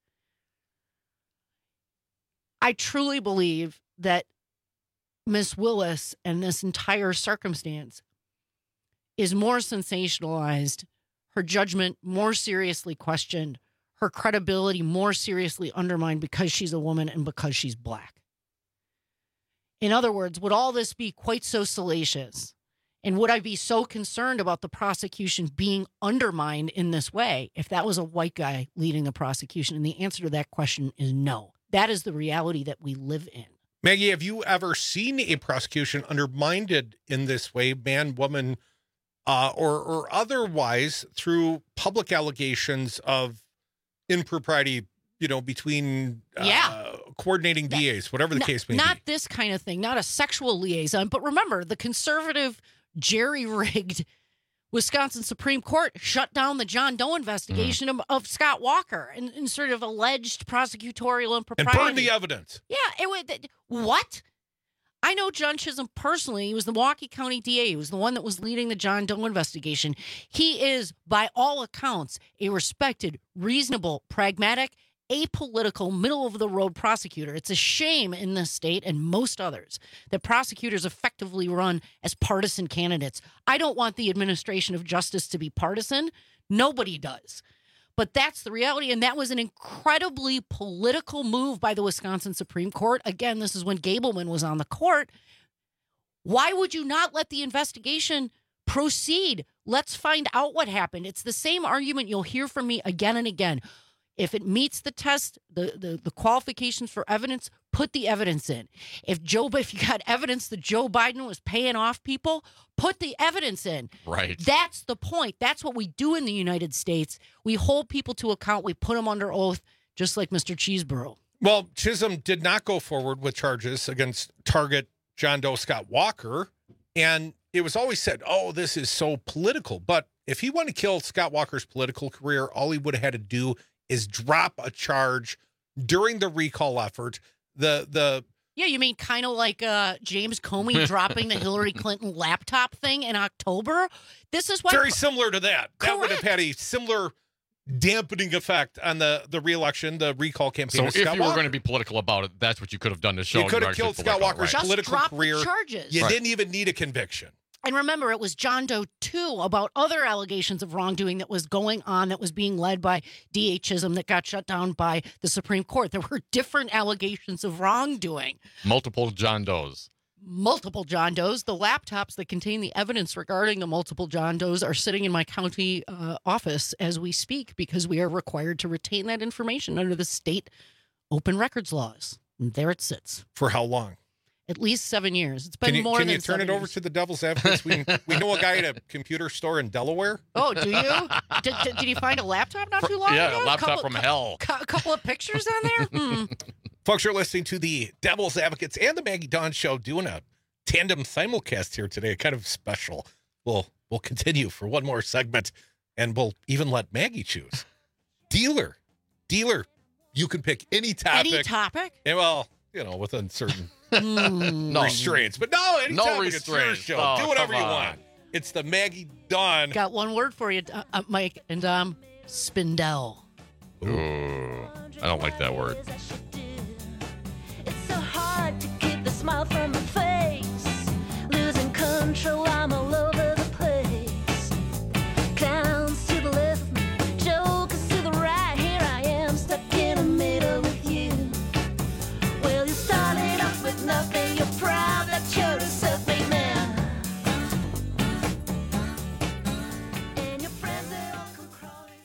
S16: I truly believe that Miss Willis and this entire circumstance is more sensationalized, her judgment more seriously questioned, her credibility more seriously undermined because she's a woman and because she's black. In other words, would all this be quite so salacious? And would I be so concerned about the prosecution being undermined in this way if that was a white guy leading the prosecution? And the answer to that question is no. That is the reality that we live in.
S15: Maggie, have you ever seen a prosecution undermined in this way, man, woman, or otherwise, through public allegations of impropriety, between coordinating DAs, whatever the case may be?
S16: Not this kind of thing, not a sexual liaison. But remember, the conservative, jerry-rigged Wisconsin Supreme Court shut down the John Doe investigation of Scott Walker and sort of alleged prosecutorial impropriety.
S15: And burned the evidence.
S16: Yeah. What? I know John Chisholm personally. He was the Milwaukee County DA. He was the one that was leading the John Doe investigation. He is, by all accounts, a respected, reasonable, pragmatic, apolitical, middle-of-the-road prosecutor. It's a shame in this state and most others that prosecutors effectively run as partisan candidates. I don't want the administration of justice to be partisan. Nobody does. But that's the reality, and that was an incredibly political move by the Wisconsin Supreme Court. Again, this is when Gableman was on the court. Why would you not let the investigation proceed? Let's find out what happened. It's the same argument you'll hear from me again and again. If it meets the test, the qualifications for evidence, put the evidence in. If you got evidence that Joe Biden was paying off people, put the evidence in.
S19: Right.
S16: That's the point. That's what we do in the United States. We hold people to account. We put them under oath, just like Mr. Cheeseborough.
S15: Well, Chisholm did not go forward with charges against target John Doe Scott Walker. And it was always said, oh, this is so political. But if he wanted to kill Scott Walker's political career, all he would have had to do is drop a charge during the recall effort. Yeah,
S16: you mean kind of like James Comey dropping the Hillary Clinton laptop thing in October? This is why
S15: very similar to that. Correct. That would have had a similar dampening effect on the re-election, the recall campaign.
S19: So
S15: of Scott
S19: if you
S15: Walker.
S19: were going to be political about it, that's what you could have done to show.
S15: You could have killed Scott Walker's political
S16: drop
S15: career.
S16: The charges.
S15: You didn't even need a conviction.
S16: And remember, it was John Doe 2 about other allegations of wrongdoing that was going on, that was being led by D.A. Chisholm, that got shut down by the Supreme Court. There were different allegations of wrongdoing.
S19: Multiple John Does.
S16: Multiple John Does. The laptops that contain the evidence regarding the multiple John Does are sitting in my county office as we speak, because we are required to retain that information under the state open records laws. And there it sits.
S15: For how long?
S16: At least 7 years. It's been more than 7 years.
S15: Can you turn it over to the Devil's Advocates? We know a guy at a computer store in Delaware.
S16: Oh, do you? Did you find a laptop not too long ago?
S19: Yeah, a laptop from hell.
S16: A couple of pictures on there?
S15: Folks, you're listening to the Devil's Advocates and the Maggie Dawn Show, doing a tandem simulcast here today, kind of special. We'll continue for one more segment, and we'll even let Maggie choose. Dealer, you can pick any topic.
S16: Any topic?
S15: And within certain restraints. But no topic.
S19: Restraints.
S15: It's your show. Do whatever you want. It's the Maggie Dawn.
S16: Got one word for you, Mike and Spindell.
S19: Ooh, I don't like that word.
S5: It's so hard to keep the smile from my face. Losing control, I'm all over the place. Clowns to the left, jokers to the right. Here I am, stuck in the middle with you. Well, you started off with nothing. You're proud that you're a self-made man. And your friends, they all come crawling.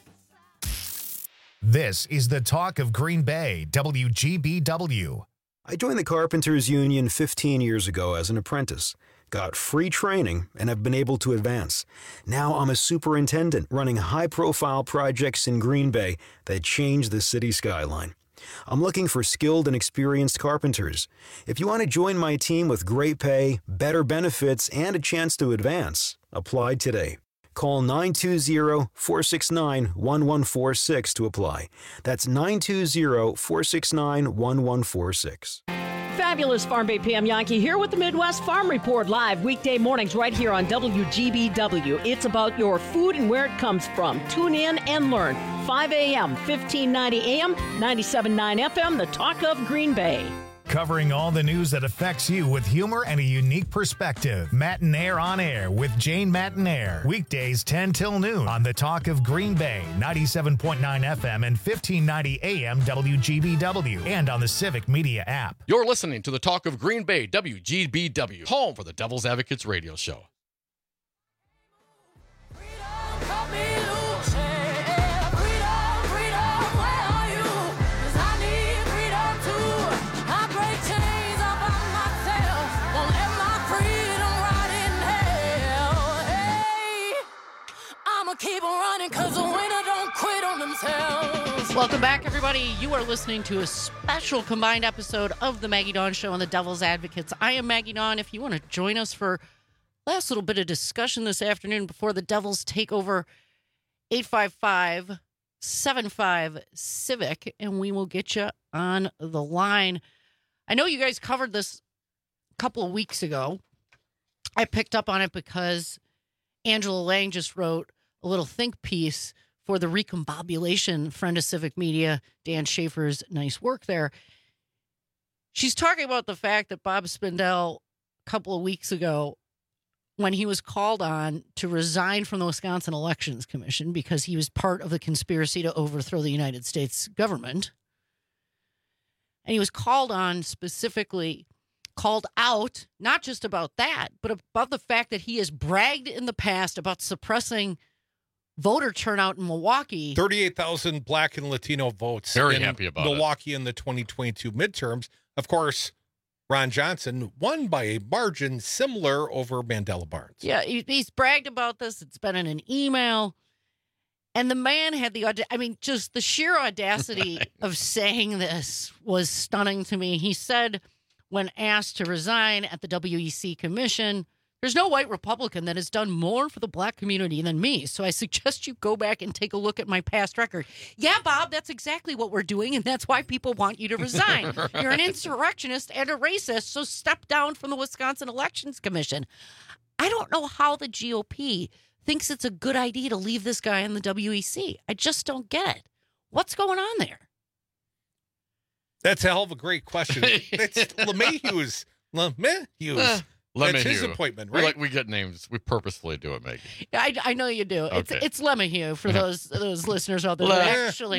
S13: This is the talk of Green Bay, WGBW.
S6: I joined the Carpenters Union 15 years ago as an apprentice. got free training, and have been able to advance. Now I'm a superintendent running high-profile projects in Green Bay that change the city skyline. I'm looking for skilled and experienced carpenters. If you want to join my team with great pay, better benefits, and a chance to advance, apply today. Call 920-469-1146 to apply. That's 920-469-1146.
S7: Fabulous Farm Bay Pam Yankee here with the Midwest Farm Report live weekday mornings right here on WGBW. It's about your food and where it comes from. Tune in and learn. 5 a.m., 1590 a.m., 97.9 FM, the talk of Green Bay.
S13: Covering all the news that affects you with humor and a unique perspective. Matinaire on Air with Jane Matinaire. Weekdays 10 till noon on the talk of Green Bay, 97.9 FM and 1590 AM WGBW, and on the Civic Media app.
S19: You're listening to the talk of Green Bay, WGBW, home for the Devil's Advocates radio show.
S5: Keep on running because the winner don't quit on themselves.
S16: Welcome back, everybody. You are listening to a special combined episode of the Maggie Dawn Show and the Devil's Advocates. I am Maggie Dawn. If you want to join us for last little bit of discussion this afternoon before the Devils take over, 855-75-CIVIC, and we will get you on the line. I know you guys covered this a couple of weeks ago. I picked up on it because Angela Lang just wrote a little think piece for the Recombobulation, friend of Civic Media, Dan Schaefer's nice work there. She's talking about the fact that Bob Spindell, a couple of weeks ago, when he was called on to resign from the Wisconsin Elections Commission because he was part of the conspiracy to overthrow the United States government, and he was called on specifically, called out, not just about that, but about the fact that he has bragged in the past about suppressing voter turnout in Milwaukee.
S15: 38,000 Black and Latino votes.
S19: Very happy about
S15: Milwaukee in the 2022 midterms. Of course, Ron Johnson won by a margin similar over Mandela Barnes.
S16: Yeah, he's bragged about this. It's been in an email. And the man had just the sheer audacity of saying this was stunning to me. He said, when asked to resign at the WEC Commission, there's no white Republican that has done more for the Black community than me. So I suggest you go back and take a look at my past record. Yeah, Bob, that's exactly what we're doing, and that's why people want you to resign. You're an insurrectionist and a racist, so step down from the Wisconsin Elections Commission. I don't know how the GOP thinks it's a good idea to leave this guy in the WEC. I just don't get it. What's going on there?
S15: That's a hell of a great question. It's LeMahieu's. That's his appointment, right?
S19: We get names. We purposefully do it, Maggie.
S16: I know you do.
S19: Okay.
S16: It's LeMahieu for those listeners out there that actually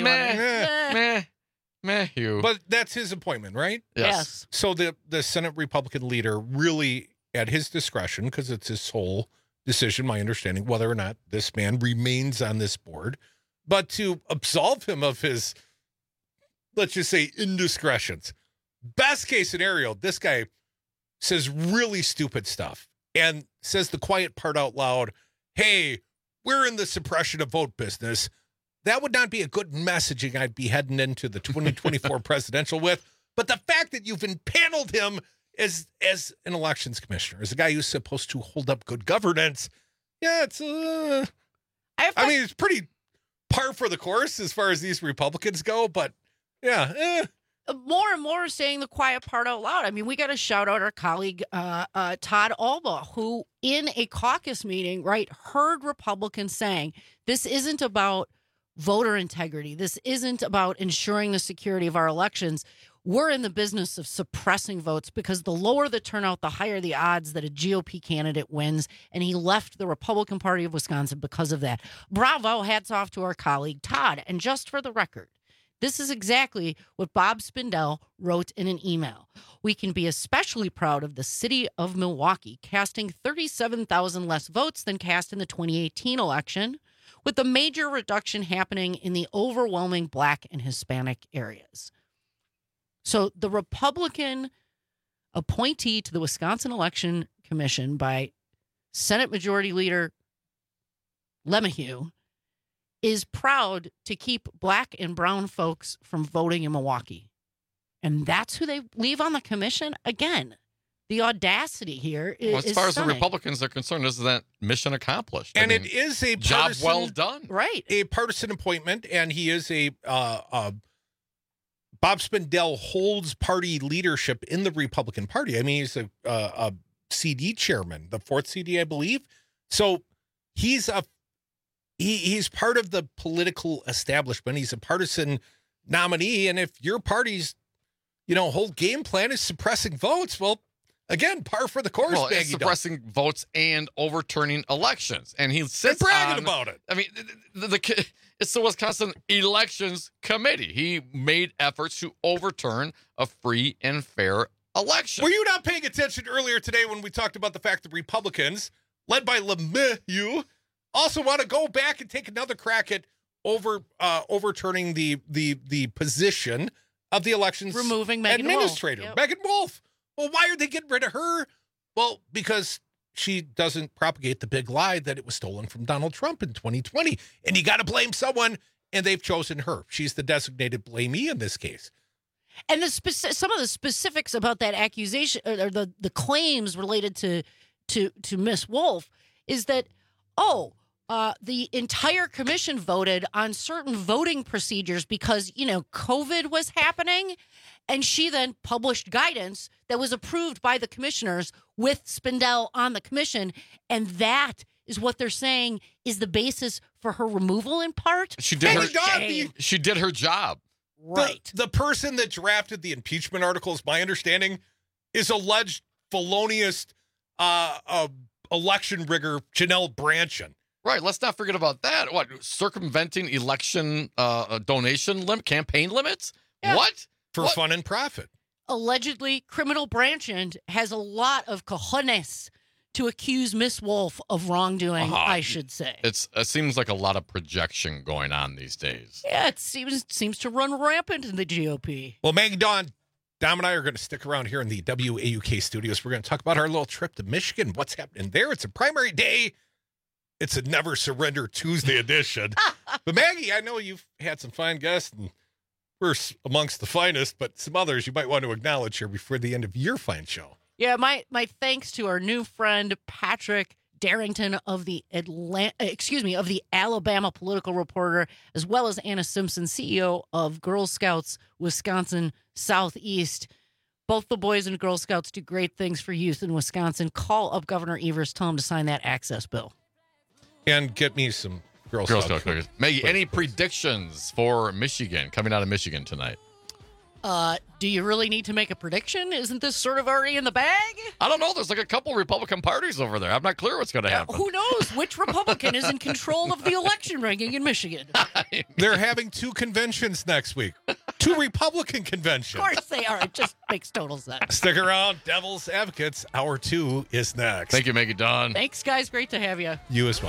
S19: Mahieu.
S15: But that's his appointment, right?
S16: Yes.
S15: So the Senate Republican leader really, at his discretion, because it's his sole decision, my understanding, whether or not this man remains on this board, but to absolve him of his, let's just say, indiscretions. Best case scenario, this guy says really stupid stuff and says the quiet part out loud. Hey, we're in the suppression of vote business. That would not be a good messaging I'd be heading into the 2024 presidential with. But the fact that you've impaneled him as an elections commissioner, as a guy who's supposed to hold up good governance, yeah, it's it's pretty par for the course as far as these Republicans go. But yeah,
S16: more and more saying the quiet part out loud. I mean, we got to shout out our colleague, Todd Alba, who in a caucus meeting, heard Republicans saying, this isn't about voter integrity. This isn't about ensuring the security of our elections. We're in the business of suppressing votes because the lower the turnout, the higher the odds that a GOP candidate wins. And he left the Republican Party of Wisconsin because of that. Bravo, hats off to our colleague, Todd. And just for the record, this is exactly what Bob Spindell wrote in an email. We can be especially proud of the city of Milwaukee casting 37,000 less votes than cast in the 2018 election, with a major reduction happening in the overwhelming Black and Hispanic areas. So the Republican appointee to the Wisconsin Election Commission by Senate Majority Leader LeMahieu, is proud to keep black and brown folks from voting in Milwaukee. And that's who they leave on the commission? Again, the audacity here is
S19: as far as the
S16: stunning.
S19: Republicans are concerned, is that mission accomplished.
S15: And it is a
S19: job
S15: partisan,
S19: well done.
S16: Right.
S15: A partisan appointment, and he is a Bob Spindell holds party leadership in the Republican Party. I mean, he's a CD chairman, the 4th CD, I believe. So he's he's part of the political establishment. He's a partisan nominee, and if your party's whole game plan is suppressing votes, well, again, par for the course.
S19: Well, it's suppressing votes and overturning elections, and he sits
S15: bragging about it.
S19: I mean, it's the Wisconsin Elections Committee. He made efforts to overturn a free and fair election.
S15: Were you not paying attention earlier today when we talked about the fact that Republicans, led by LeMahieu, also want to go back and take another crack at overturning the position of the elections
S16: removing Megan
S15: administrator,
S16: Wolf. Yep.
S15: Megan Wolf. Well, why are they getting rid of her? Well, because she doesn't propagate the big lie that it was stolen from Donald Trump in 2020. And you got to blame someone, and they've chosen her. She's the designated blamee in this case.
S16: And some of the specifics about that accusation or the claims related to Miss Wolf is that, the entire commission voted on certain voting procedures because, COVID was happening. And she then published guidance that was approved by the commissioners with Spindell on the commission. And that is what they're saying is the basis for her removal in part.
S19: She did her job.
S16: Right.
S15: The person that drafted the impeachment articles, my understanding, is alleged felonious election rigger Janelle Brandtjen.
S19: Right. Let's not forget about that. What, circumventing election campaign limits?
S16: Yeah.
S19: What?
S15: For fun and profit.
S16: Allegedly, criminal Brandtjen has a lot of cojones to accuse Miss Wolf of wrongdoing, I should say.
S19: It seems like a lot of projection going on these days.
S16: Yeah, it seems to run rampant in the GOP.
S15: Well, Maggie Dawn, Dom and I are going to stick around here in the WAUK studios. We're going to talk about our little trip to Michigan, what's happening there. It's a primary day. It's a Never Surrender Tuesday edition. But Maggie, I know you've had some fine guests, and we're amongst the finest, but some others you might want to acknowledge here before the end of your fine show.
S16: Yeah, my thanks to our new friend Patrick Darrington of the Alabama Political Reporter, as well as Anna Simpson, CEO of Girl Scouts Wisconsin Southeast. Both the boys and Girl Scouts do great things for youth in Wisconsin. Call up Governor Evers, tell him to sign that access bill.
S15: And get me some Girl Scout cookies.
S19: Maggie, any predictions for Michigan, coming out of Michigan tonight?
S16: Do you really need to make a prediction? Isn't this sort of already in the bag?
S19: I don't know. There's like a couple Republican parties over there. I'm not clear what's going to happen.
S16: Who knows which Republican is in control of the election ranking in Michigan?
S15: They're having 2 conventions next week. 2 Republican conventions.
S16: Of course they are. It just makes total sense.
S15: Stick around. Devil's Advocates. Hour 2 is next.
S19: Thank you, Maggie Dawn.
S16: Thanks, guys. Great to have you.
S15: You as well.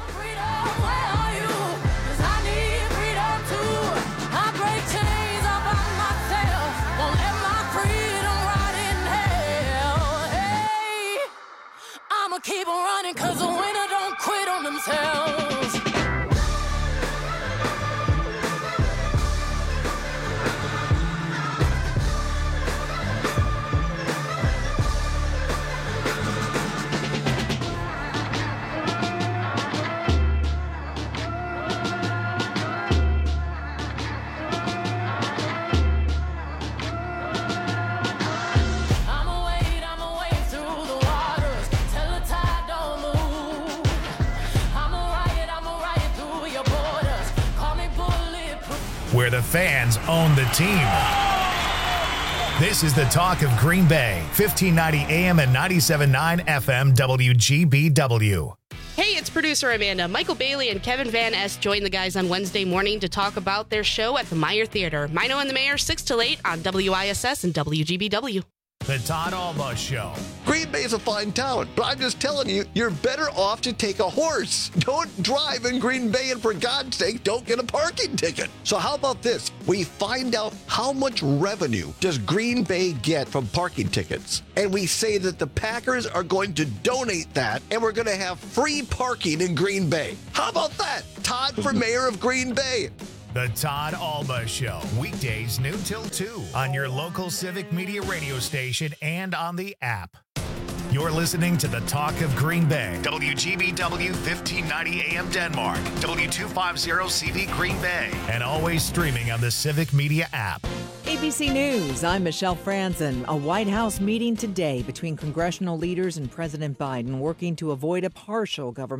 S5: Keep on running, cause the winner don't quit on themselves.
S13: Where the fans own the team. This is the talk of Green Bay, 1590 AM and 97.9 FM WGBW.
S8: Hey, it's producer Amanda. Michael Bailey and Kevin Van Es joined the guys on Wednesday morning to talk about their show at the Meyer Theater. Mino and the Mayor, 6 to 8 on WISS and WGBW.
S13: The Todd Alba Show.
S9: Green Bay is a fine town, but I'm just telling you, you're better off to take a horse. Don't drive in Green Bay, and for God's sake, don't get a parking ticket. So how about this? We find out how much revenue does Green Bay get from parking tickets, and we say that the Packers are going to donate that, and we're going to have free parking in Green Bay. How about that? Todd for mayor of Green Bay.
S13: The Todd Alba Show. Weekdays noon till 2 on your local Civic Media radio station and on the app. You're listening to the Talk of Green Bay. WGBW 1590 AM Denmark. W250CV Green Bay. And always streaming on the Civic Media app.
S10: ABC News, I'm Michelle Franzen. A White House meeting today between congressional leaders and President Biden working to avoid a partial government